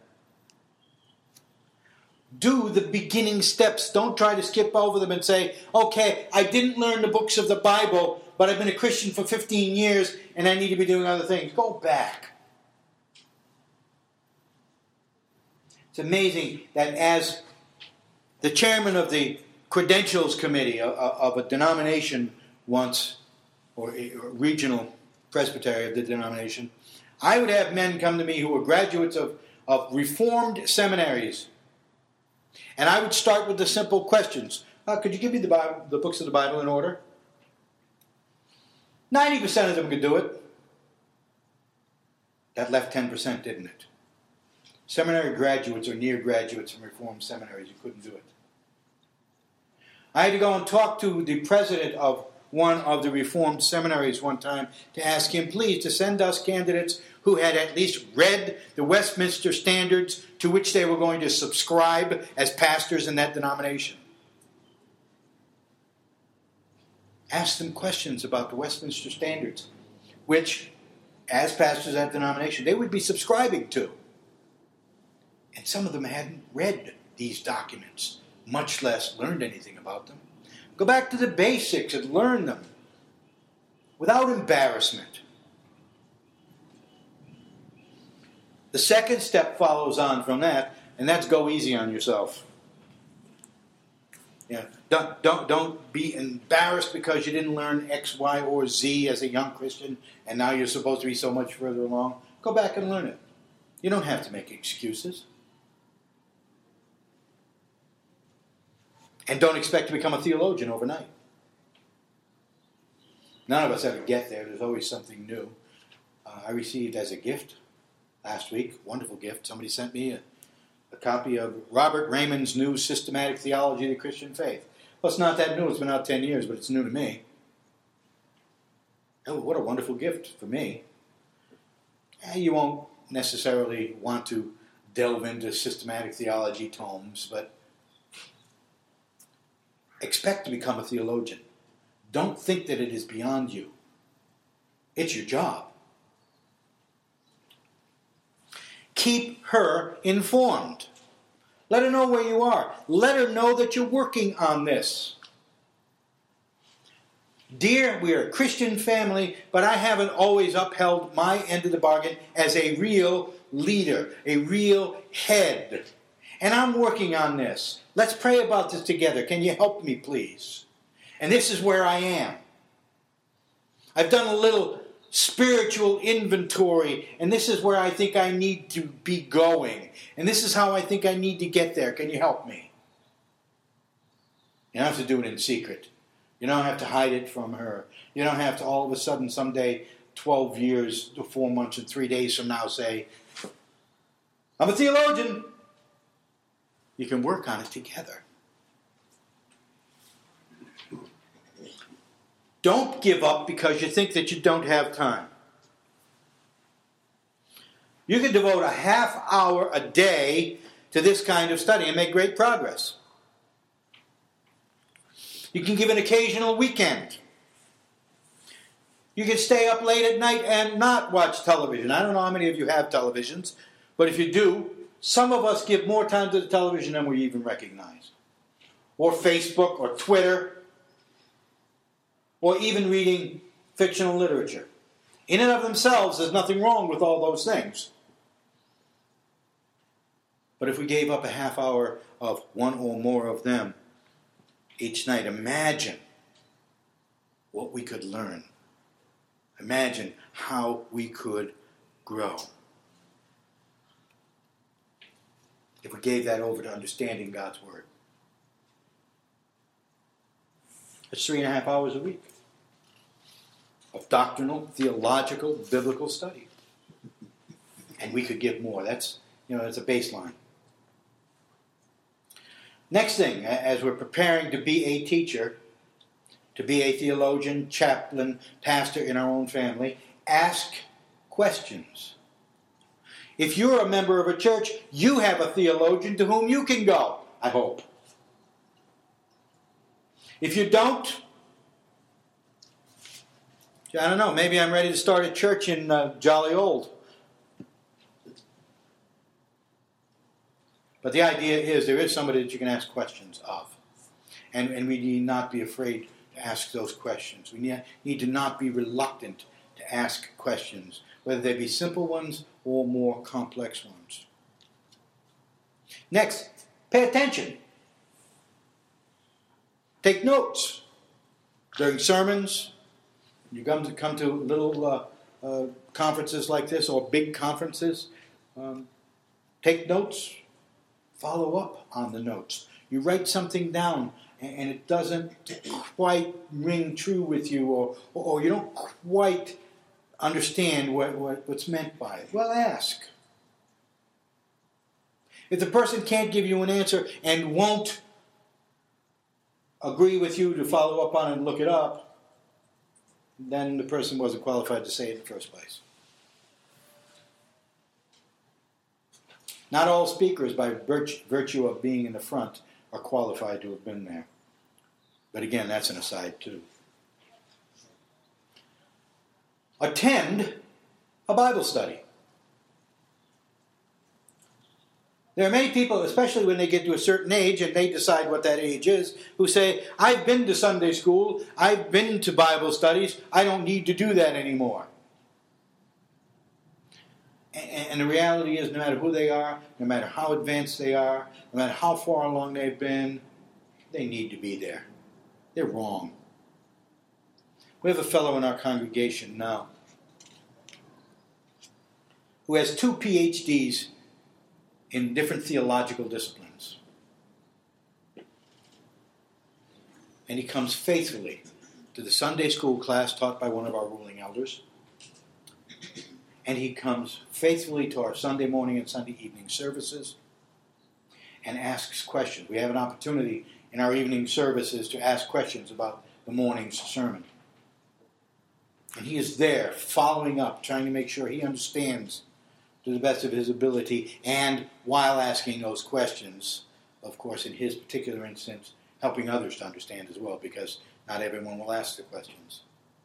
Do the beginning steps. Don't try to skip over them and say, okay, I didn't learn the books of the Bible, but I've been a Christian for fifteen years and I need to be doing other things. Go back. It's amazing that as the chairman of the credentials committee of a denomination once, or a regional presbytery of the denomination, I would have men come to me who were graduates of, of reformed seminaries. And I would start with the simple questions. Uh, could you give me the, Bible, the books of the Bible in order? ninety percent of them could do it. That left ten percent, didn't it? Seminary graduates or near graduates from reformed seminaries, you couldn't do it. I had to go and talk to the president of one of the reformed seminaries one time to ask him, please, to send us candidates who had at least read the Westminster Standards to which they were going to subscribe as pastors in that denomination. Ask them questions about the Westminster Standards, which, as pastors of that denomination, they would be subscribing to. And some of them hadn't read these documents, much less learned anything about them. Go back to the basics and learn them without embarrassment. The second step follows on from that, and that's go easy on yourself. Yeah, don't, don't, don't be embarrassed because you didn't learn X, Y, or Z as a young Christian, and now you're supposed to be so much further along. Go back and learn it. You don't have to make excuses. And don't expect to become a theologian overnight. None of us ever get there. There's always something new. Uh, I received as a gift last week, wonderful gift, somebody sent me a, a copy of Robert Raymond's new Systematic Theology of the Christian Faith. Well, it's not that new. It's been out ten years, but it's new to me. Oh, what a wonderful gift for me. Eh, you won't necessarily want to delve into systematic theology tomes, but expect to become a theologian. Don't think that it is beyond you. It's your job. Keep her informed. Let her know where you are. Let her know that you're working on this. Dear, we are a Christian family, but I haven't always upheld my end of the bargain as a real leader, a real head. And I'm working on this. Let's pray about this together. Can you help me, please? And this is where I am. I've done a little spiritual inventory, and this is where I think I need to be going. And this is how I think I need to get there. Can you help me? You don't have to do it in secret. You don't have to hide it from her. You don't have to all of a sudden someday, twelve years, four months, and three days from now say, I'm a theologian. You can work on it together. Don't give up because you think that you don't have time. You can devote a half hour a day to this kind of study and make great progress. You can give an occasional weekend. You can stay up late at night and not watch television. I don't know how many of you have televisions, but if you do, some of us give more time to the television than we even recognize. Or Facebook, or Twitter, or even reading fictional literature. In and of themselves, there's nothing wrong with all those things. But if we gave up a half hour of one or more of them each night, imagine what we could learn. Imagine how we could grow. If we gave that over to understanding God's Word. It's three and a half hours a week of doctrinal, theological, biblical study. And we could give more. That's, you know, that's a baseline. Next thing, as we're preparing to be a teacher, to be a theologian, chaplain, pastor in our own family, ask questions. If you're a member of a church, you have a theologian to whom you can go, I hope. If you don't, I don't know, maybe I'm ready to start a church in uh, Jolly Old. But the idea is there is somebody that you can ask questions of. And, and we need not be afraid to ask those questions. We need, need to not be reluctant to ask questions, whether they be simple ones or more complex ones. Next, pay attention. Take notes. During sermons, you come to, come to little uh, uh, conferences like this or big conferences, um, take notes, follow up on the notes. You write something down and, and it doesn't quite ring true with you, or, or, or you don't quite understand what, what, what's meant by it. Well, ask. If the person can't give you an answer and won't agree with you to follow up on it and look it up, then the person wasn't qualified to say it in the first place. Not all speakers, by virtue of being in the front, are qualified to have been there. But again, that's an aside too. Attend a Bible study. There are many people, especially when they get to a certain age and they decide what that age is, who say, I've been to Sunday school, I've been to Bible studies, I don't need to do that anymore. And the reality is, no matter who they are, no matter how advanced they are, no matter how far along they've been, they need to be there. They're wrong. We have a fellow in our congregation now who has two P H Ds in different theological disciplines. And he comes faithfully to the Sunday school class taught by one of our ruling elders. And he comes faithfully to our Sunday morning and Sunday evening services and asks questions. We have an opportunity in our evening services to ask questions about the morning's sermon. And he is there following up, trying to make sure he understands to the best of his ability, and while asking those questions, of course, in his particular instance, helping others to understand as well, because not everyone will ask the questions.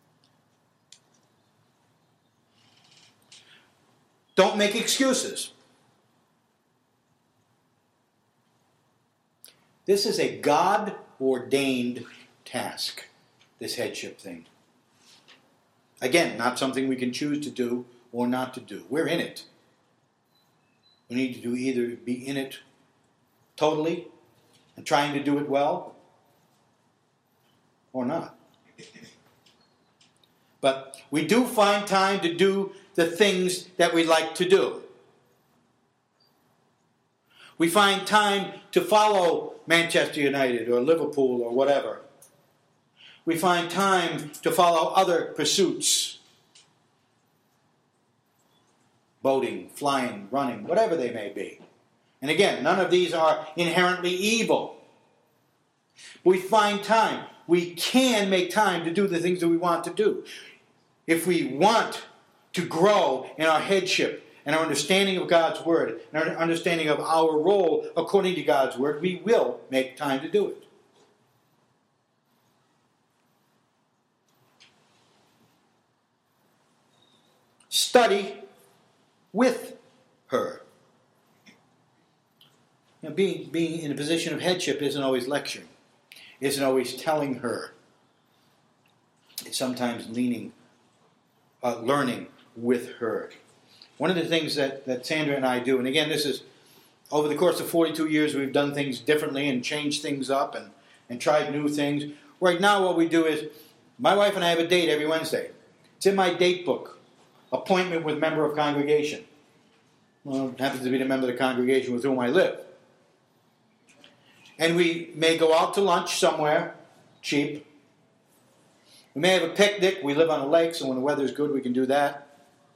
Don't make excuses. This is a God-ordained task, this headship thing. Again, not something we can choose to do or not to do. We're in it. We need to do either be in it totally and trying to do it well, or not. But we do find time to do the things that we like to do. We find time to follow Manchester United or Liverpool or whatever. We find time to follow other pursuits. Boating, flying, running, whatever they may be. And again, none of these are inherently evil. We find time. We can make time to do the things that we want to do. If we want to grow in our headship and our understanding of God's Word and our understanding of our role according to God's Word, we will make time to do it. Study with her. You know, being, being in a position of headship isn't always lecturing. Isn't always telling her. It's sometimes leaning, uh, learning with her. One of the things that, that Sandra and I do, and again, this is over the course of forty-two years, we've done things differently and changed things up and, and tried new things. Right now what we do is, my wife and I have a date every Wednesday. It's in my date book. Appointment with member of congregation. Well, it happens to be the member of the congregation with whom I live. And we may go out to lunch somewhere, cheap. We may have a picnic. We live on a lake, so when the weather's good, we can do that.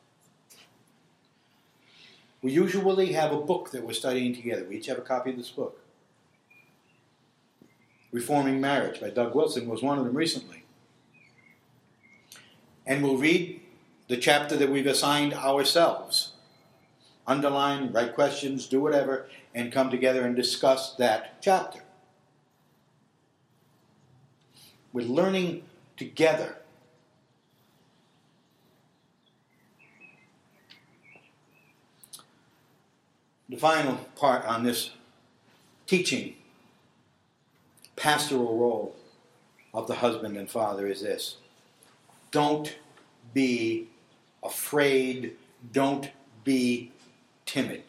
We usually have a book that we're studying together. We each have a copy of this book. Reforming Marriage by Doug Wilson was one of them recently. And we'll read the chapter that we've assigned ourselves. Underline, write questions, do whatever, and come together and discuss that chapter. We're learning together. The final part on this teaching, pastoral role of the husband and father is this. Don't be afraid. Don't be timid.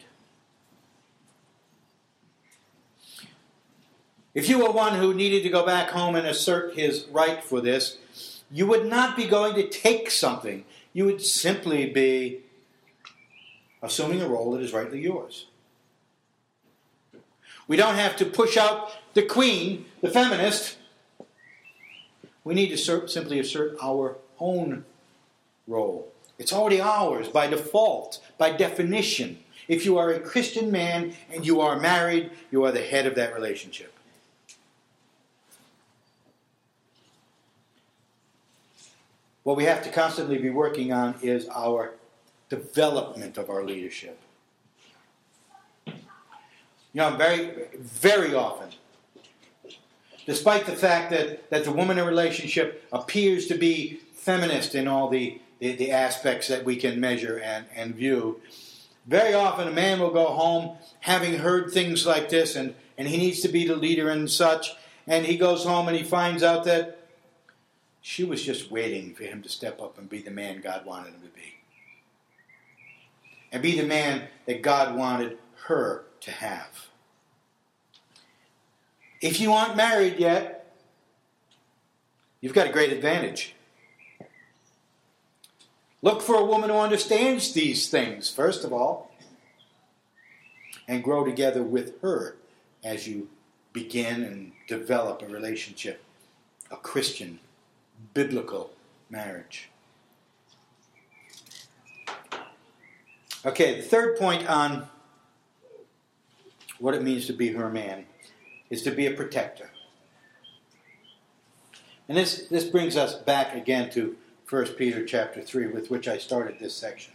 If you were one who needed to go back home and assert his right for this, you would not be going to take something. You would simply be assuming a role that is rightly yours. We don't have to push out the queen, the feminist. We need to assert, simply assert our own role. It's already ours by default, by definition. If you are a Christian man and you are married, you are the head of that relationship. What we have to constantly be working on is our development of our leadership. You know, very, very often, despite the fact that, that the woman in a relationship appears to be feminist in all the, the, the aspects that we can measure and, and view, very often a man will go home having heard things like this, and, and he needs to be the leader and such, and he goes home and he finds out that she was just waiting for him to step up and be the man God wanted him to be. And be the man that God wanted her to have. If you aren't married yet, you've got a great advantage. Look for a woman who understands these things, first of all, and grow together with her as you begin and develop a relationship, a Christian, biblical marriage. Okay, the third point on what it means to be her man is to be a protector. And this, this brings us back again to First Peter chapter three, with which I started this section.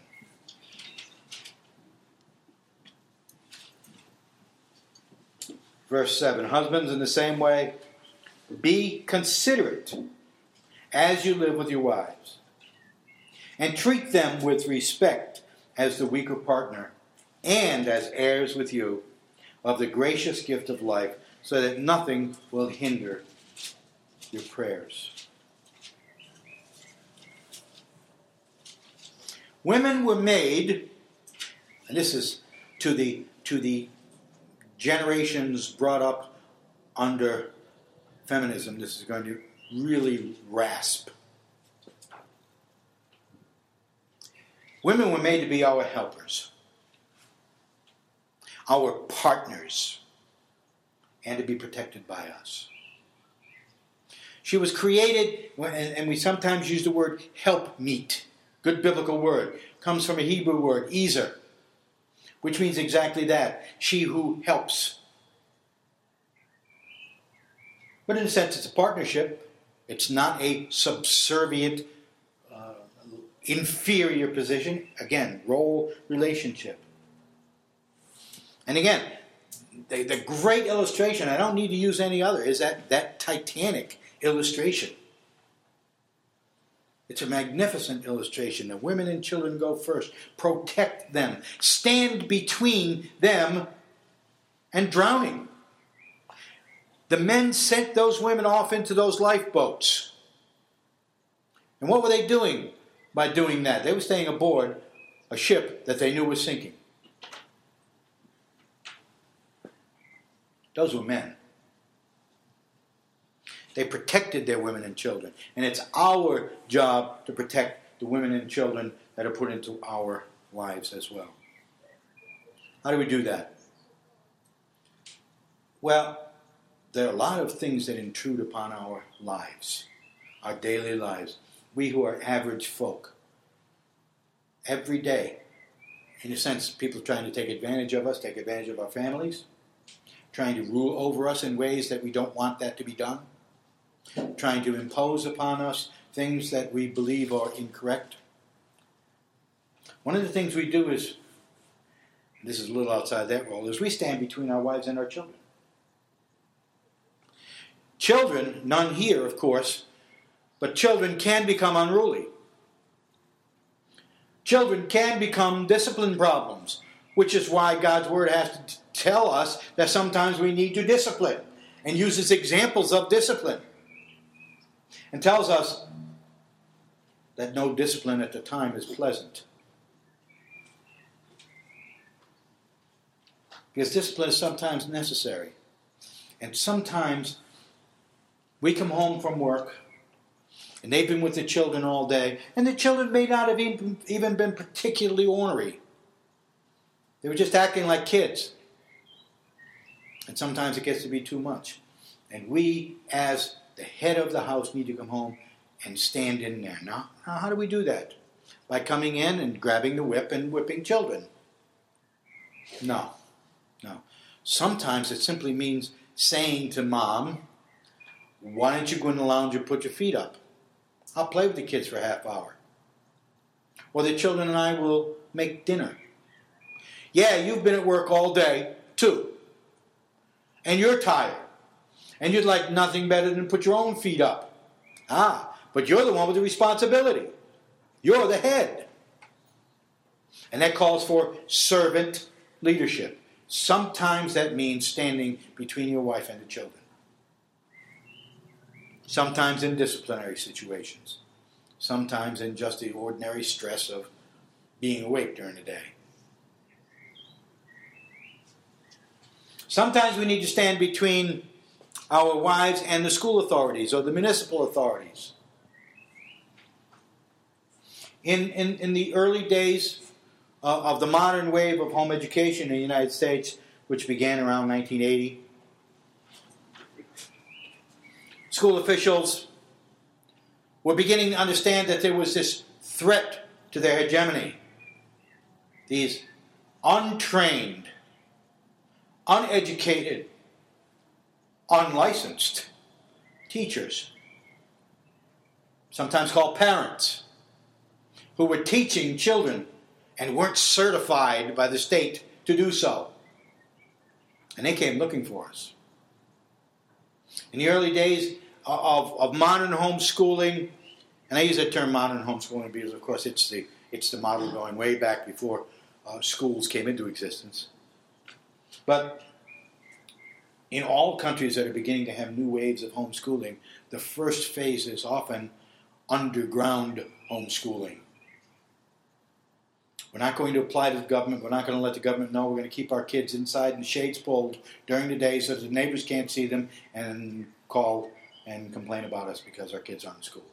Verse seven, husbands, in the same way, be considerate as you live with your wives, and treat them with respect as the weaker partner, and as heirs with you of the gracious gift of life, so that nothing will hinder your prayers. Women were made, and this is to the to the generations brought up under feminism, this is going to really rasp. Women were made to be our helpers, our partners, and to be protected by us. She was created, and we sometimes use the word helpmeet. Good biblical word. Comes from a Hebrew word, ezer, which means exactly that. She who helps. But in a sense, it's a partnership. It's not a subservient, uh, inferior position. Again, role relationship. And again, the, the great illustration, I don't need to use any other, is that, that Titanic illustration. It's a magnificent illustration. The women and children go first. Protect them. Stand between them and drowning. The men sent those women off into those lifeboats. And what were they doing by doing that? They were staying aboard a ship that they knew was sinking. Those were men. They protected their women and children. And it's our job to protect the women and children that are put into our lives as well. How do we do that? Well, there are a lot of things that intrude upon our lives, our daily lives. We who are average folk. Every day, in a sense, people are trying to take advantage of us, take advantage of our families, trying to rule over us in ways that we don't want that to be done, trying to impose upon us things that we believe are incorrect. One of the things we do is, this is a little outside that role, is we stand between our wives and our children. Children, none here, of course, but children can become unruly. Children can become discipline problems which is why God's Word has to t- tell us that sometimes we need to discipline, and uses examples of discipline, and tells us that no discipline at the time is pleasant. Because discipline is sometimes necessary. And sometimes we come home from work and they've been with the children all day, and the children may not have even, even been particularly ornery. They were just acting like kids. And sometimes it gets to be too much. And we, as the head of the house, need to come home and stand in there. Now, now how do we do that? By coming in and grabbing the whip and whipping children? No. No. Sometimes it simply means saying to mom, why don't you go in the lounge and put your feet up? I'll play with the kids for a half hour. Or the children and I will make dinner. Yeah, you've been at work all day, too. And you're tired. And you'd like nothing better than put your own feet up. Ah, but you're the one with the responsibility. You're the head. And that calls for servant leadership. Sometimes that means standing between your wife and the children. Sometimes in disciplinary situations. Sometimes in just the ordinary stress of being awake during the day. Sometimes we need to stand between our wives and the school authorities or the municipal authorities. In, in, in the early days uh, of the modern wave of home education in the United States, which began around nineteen eighty, school officials were beginning to understand that there was this threat to their hegemony. These untrained, uneducated, unlicensed teachers, sometimes called parents, who were teaching children and weren't certified by the state to do so. And they came looking for us. In the early days of, of modern homeschooling, and I use that term modern homeschooling because, of course, it's the, it's the model going way back before uh, schools came into existence. But in all countries that are beginning to have new waves of homeschooling, the first phase is often underground homeschooling. We're not going to apply to the government. We're not going to let the government know. We're going to keep our kids inside and shades pulled during the day so that the neighbors can't see them and call and complain about us because our kids aren't in school.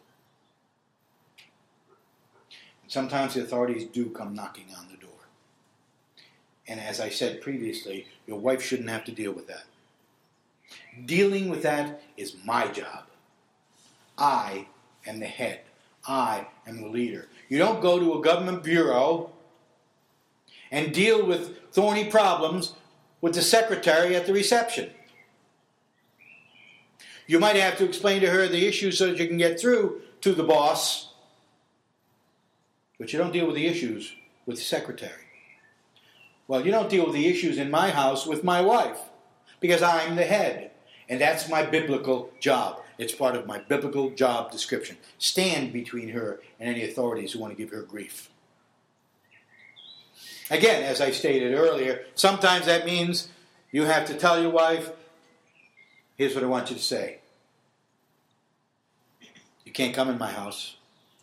And sometimes the authorities do come knocking on the door. And as I said previously, your wife shouldn't have to deal with that. Dealing with that is my job. I am the head. I am the leader. You don't go to a government bureau and deal with thorny problems with the secretary at the reception. You might have to explain to her the issue so that you can get through to the boss, but you don't deal with the issues with the secretary. Well, you don't deal with the issues in my house with my wife, because I'm the head, and that's my biblical job. It's part of my biblical job description. Stand between her and any authorities who want to give her grief. Again, as I stated earlier, sometimes that means you have to tell your wife, here's what I want you to say. You can't come in my house.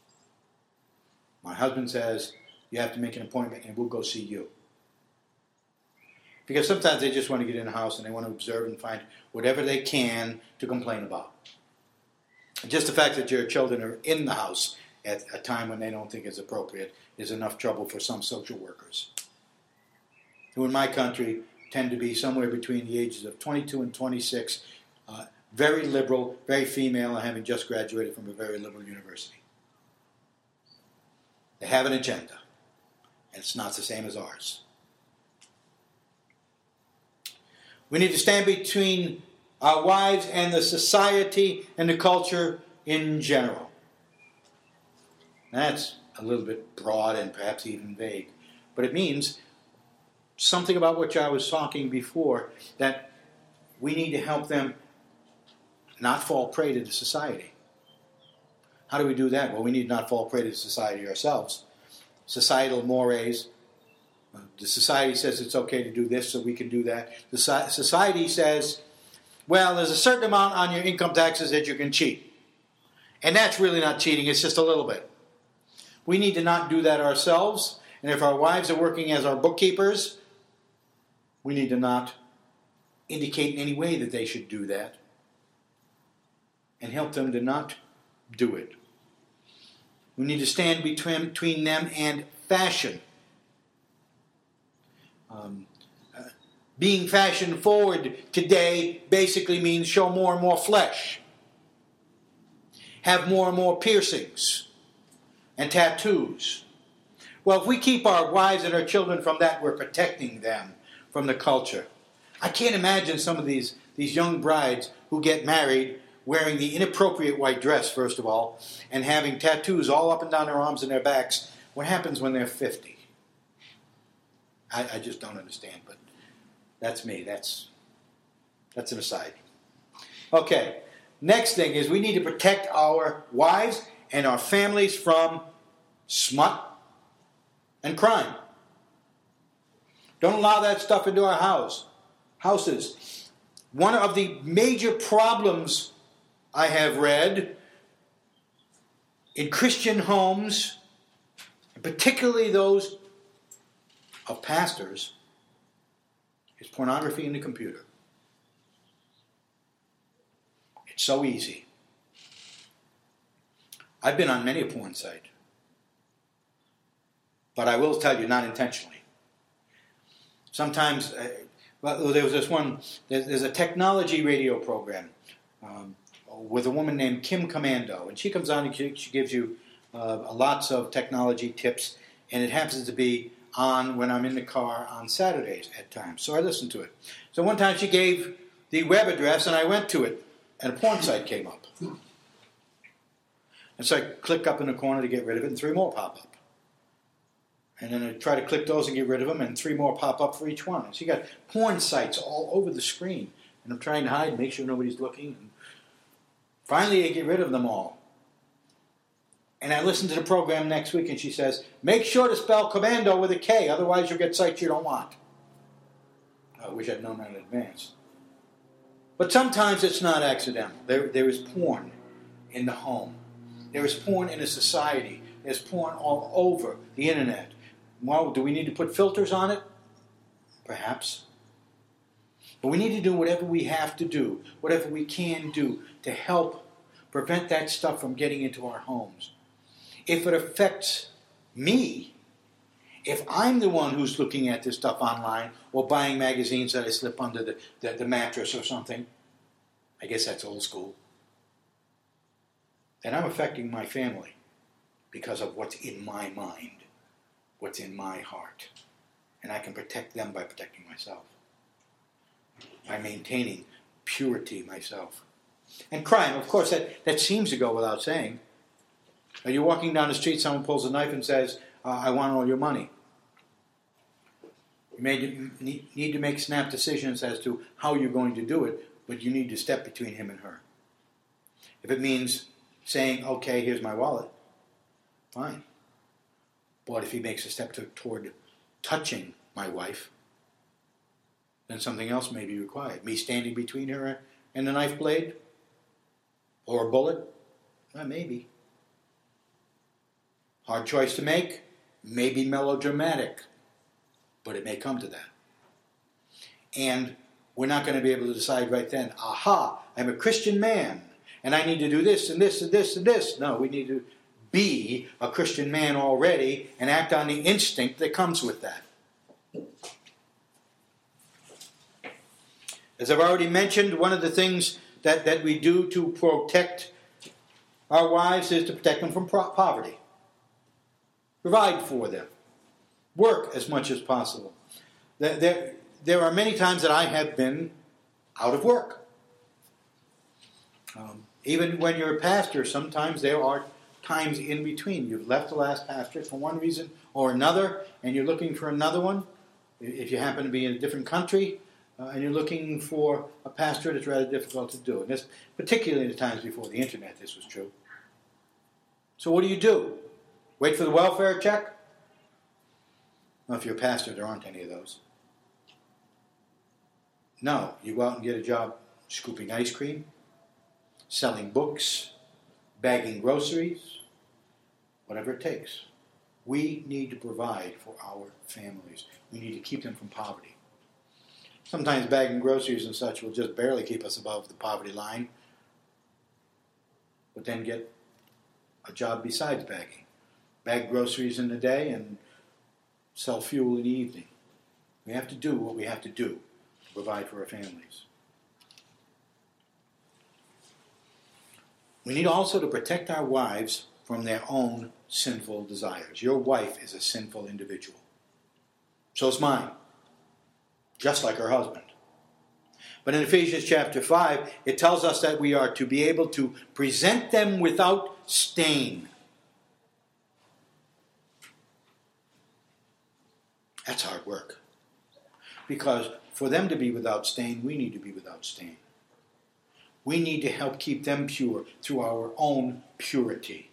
My husband says you have to make an appointment and we'll go see you. Because sometimes they just want to get in the house and they want to observe and find whatever they can to complain about. And just the fact that your children are in the house at a time when they don't think it's appropriate is enough trouble for some social workers, who in my country tend to be somewhere between the ages of twenty-two and twenty-six, uh, very liberal, very female, and having just graduated from a very liberal university. They have an agenda, and it's not the same as ours. We need to stand between our wives and the society and the culture in general. That's a little bit broad and perhaps even vague, but it means something about which I was talking before, that we need to help them not fall prey to the society. How do we do that? Well, we need to not fall prey to society ourselves. Societal mores, The society says it's okay to do this, so we can do that. The society says, well, there's a certain amount on your income taxes that you can cheat. And that's really not cheating, it's just a little bit. We need to not do that ourselves. And if our wives are working as our bookkeepers, we need to not indicate in any way that they should do that. And help them to not do it. We need to stand between, between them and fashion. Um, uh, being fashion forward today basically means show more and more flesh. Have more and more piercings and tattoos. Well, if we keep our wives and our children from that, we're protecting them from the culture. I can't imagine some of these, these young brides who get married wearing the inappropriate white dress, first of all, and having tattoos all up and down their arms and their backs. What happens when they're fifty? I, I just don't understand, but that's me. That's, that's an aside. Okay, next thing is we need to protect our wives and our families from smut and crime. Don't allow that stuff into our house, houses. One of the major problems I have read in Christian homes, particularly those of pastors, is pornography in the computer. It's so easy. I've been on many a porn site. But I will tell you, not intentionally. Sometimes, uh, well, there was this one, there's, there's a technology radio program um, with a woman named Kim Commando. And she comes on and she, she gives you uh, lots of technology tips. And it happens to be on when I'm in the car on Saturdays at times. So I listen to it. So one time she gave the web address and I went to it and a porn site came up. And so I click up in the corner to get rid of it and three more pop up. And then I try to click those and get rid of them and three more pop up for each one. So you got porn sites all over the screen. And I'm trying to hide, make sure nobody's looking. And finally I get rid of them all. And I listen to the program next week and she says, make sure to spell commando with a K, otherwise you'll get sites you don't want. I wish I'd known that in advance. But sometimes it's not accidental. There, there is porn in the home. There is porn in a society. There's porn all over the internet. Well, do we need to put filters on it? Perhaps. But we need to do whatever we have to do, whatever we can do to help prevent that stuff from getting into our homes. If it affects me, if I'm the one who's looking at this stuff online or buying magazines that I slip under the, the, the mattress or something, I guess that's old school, then I'm affecting my family because of what's in my mind, what's in my heart. And I can protect them by protecting myself, by maintaining purity myself. And crime, of course, that, that seems to go without saying. Are you walking down the street, someone pulls a knife and says, uh, I want all your money. You may need to make snap decisions as to how you're going to do it, but you need to step between him and her. If it means saying, okay, here's my wallet, fine. But if he makes a step to, toward touching my wife, then something else may be required. Me standing between her and the knife blade? Or a bullet? Well, maybe. Hard choice to make, maybe melodramatic, but it may come to that. And we're not going to be able to decide right then, aha, I'm a Christian man, and I need to do this and this and this and this. No, we need to be a Christian man already and act on the instinct that comes with that. As I've already mentioned, one of the things that, that we do to protect our wives is to protect them from pro- poverty. Provide for them. Work as much as possible. There, there, there are many times that I have been out of work. Um, even when you're a pastor, sometimes there are times in between. You've left the last pastor for one reason or another, and you're looking for another one. If you happen to be in a different country, uh, and you're looking for a pastor, it's rather difficult to do. And this, particularly in the times before the internet, this was true. So what do you do? Wait for the welfare check? Well, if you're a pastor, there aren't any of those. No, you go out and get a job scooping ice cream, selling books, bagging groceries, whatever it takes. We need to provide for our families. We need to keep them from poverty. Sometimes bagging groceries and such will just barely keep us above the poverty line, but then get a job besides bagging. Bag groceries in the day and sell fuel in the evening. We have to do what we have to do to provide for our families. We need also to protect our wives from their own sinful desires. Your wife is a sinful individual. So is mine. Just like her husband. But in Ephesians chapter five, it tells us that we are to be able to present them without stain. That's hard work. Because for them to be without stain, we need to be without stain. We need to help keep them pure through our own purity.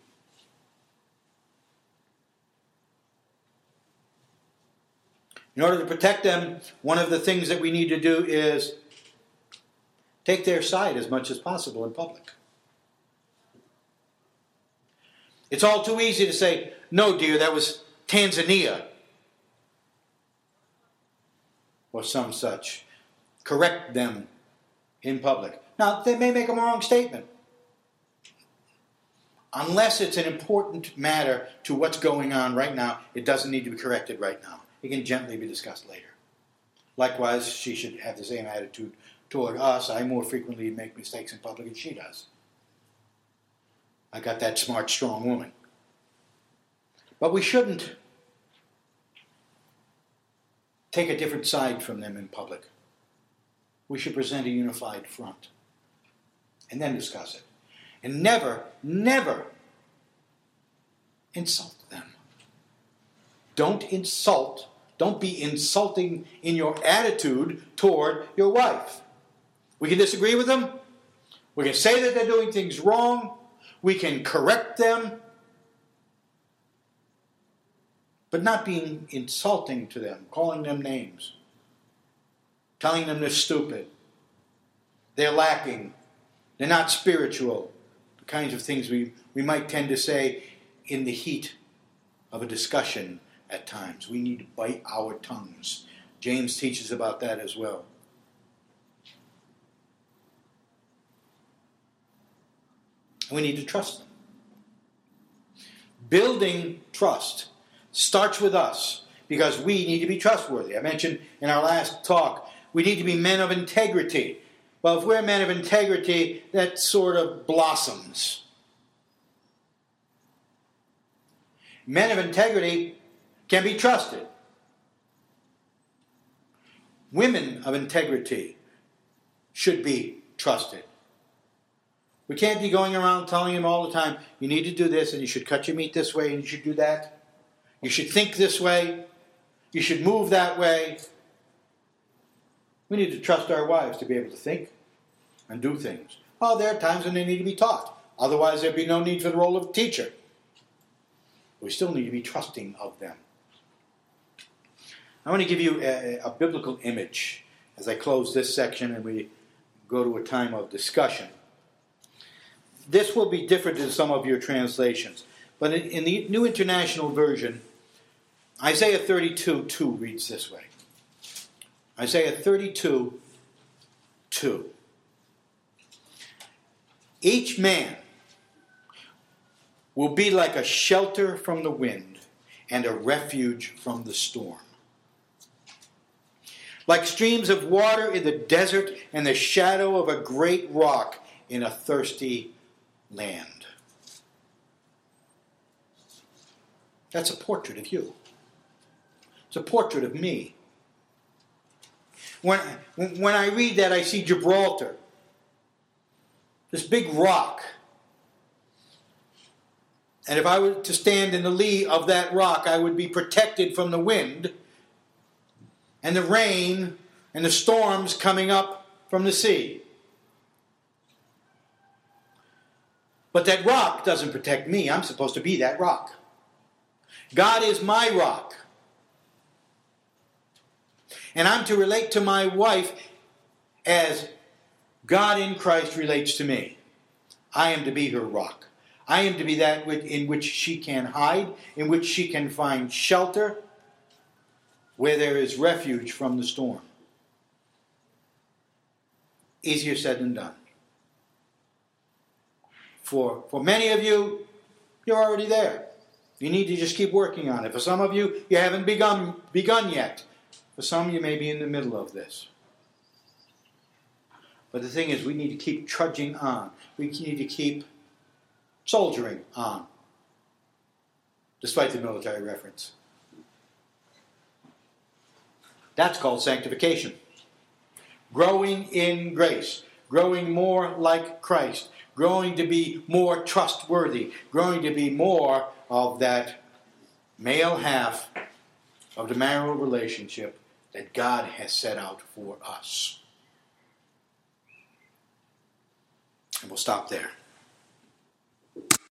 In order to protect them, one of the things that we need to do is take their side as much as possible in public. It's all too easy to say, no, dear, that was Tanzania. Or some such. Correct them in public. Now, they may make a wrong statement. Unless it's an important matter to what's going on right now, it doesn't need to be corrected right now. It can gently be discussed later. Likewise, she should have the same attitude toward us. I more frequently make mistakes in public than she does. I got that smart, strong woman. But we shouldn't take a different side from them in public. We should present a unified front. And then discuss it. And never, never insult them. Don't insult, don't be insulting in your attitude toward your wife. We can disagree with them. We can say that they're doing things wrong. We can correct them. But not being insulting to them, calling them names, telling them they're stupid, they're lacking, they're not spiritual, the kinds of things we, we might tend to say in the heat of a discussion at times. We need to bite our tongues. James teaches about that as well. We need to trust them. Building trust starts with us because we need to be trustworthy. I mentioned in our last talk, we need to be men of integrity. Well, if we're men of integrity, that sort of blossoms. Men of integrity can be trusted. Women of integrity should be trusted. We can't be going around telling them all the time, you need to do this, and you should cut your meat this way, and you should do that. You should think this way. You should move that way. We need to trust our wives to be able to think and do things. Oh, there are times when they need to be taught. Otherwise, there'd be no need for the role of teacher. We still need to be trusting of them. I want to give you a, a biblical image as I close this section and we go to a time of discussion. This will be different in some of your translations. But in, in the New International Version, Isaiah thirty-two two reads this way. Isaiah thirty-two two. Each man will be like a shelter from the wind and a refuge from the storm. Like streams of water in the desert and the shadow of a great rock in a thirsty land. That's a portrait of you. It's a portrait of me. When, when I read that, I see Gibraltar. This big rock. And if I were to stand in the lee of that rock, I would be protected from the wind and the rain and the storms coming up from the sea. But that rock doesn't protect me. I'm supposed to be that rock. God is my rock. And I'm to relate to my wife as God in Christ relates to me. I am to be her rock. I am to be that in which she can hide, in which she can find shelter, where there is refuge from the storm. Easier said than done. For, for many of you, you're already there. You need to just keep working on it. For some of you, you haven't begun, begun yet. For some, you may be in the middle of this. But the thing is, we need to keep trudging on. We need to keep soldiering on, despite the military reference. That's called sanctification. Growing in grace. Growing more like Christ. Growing to be more trustworthy. Growing to be more of that male half of the marital relationship that God has set out for us. And we'll stop there.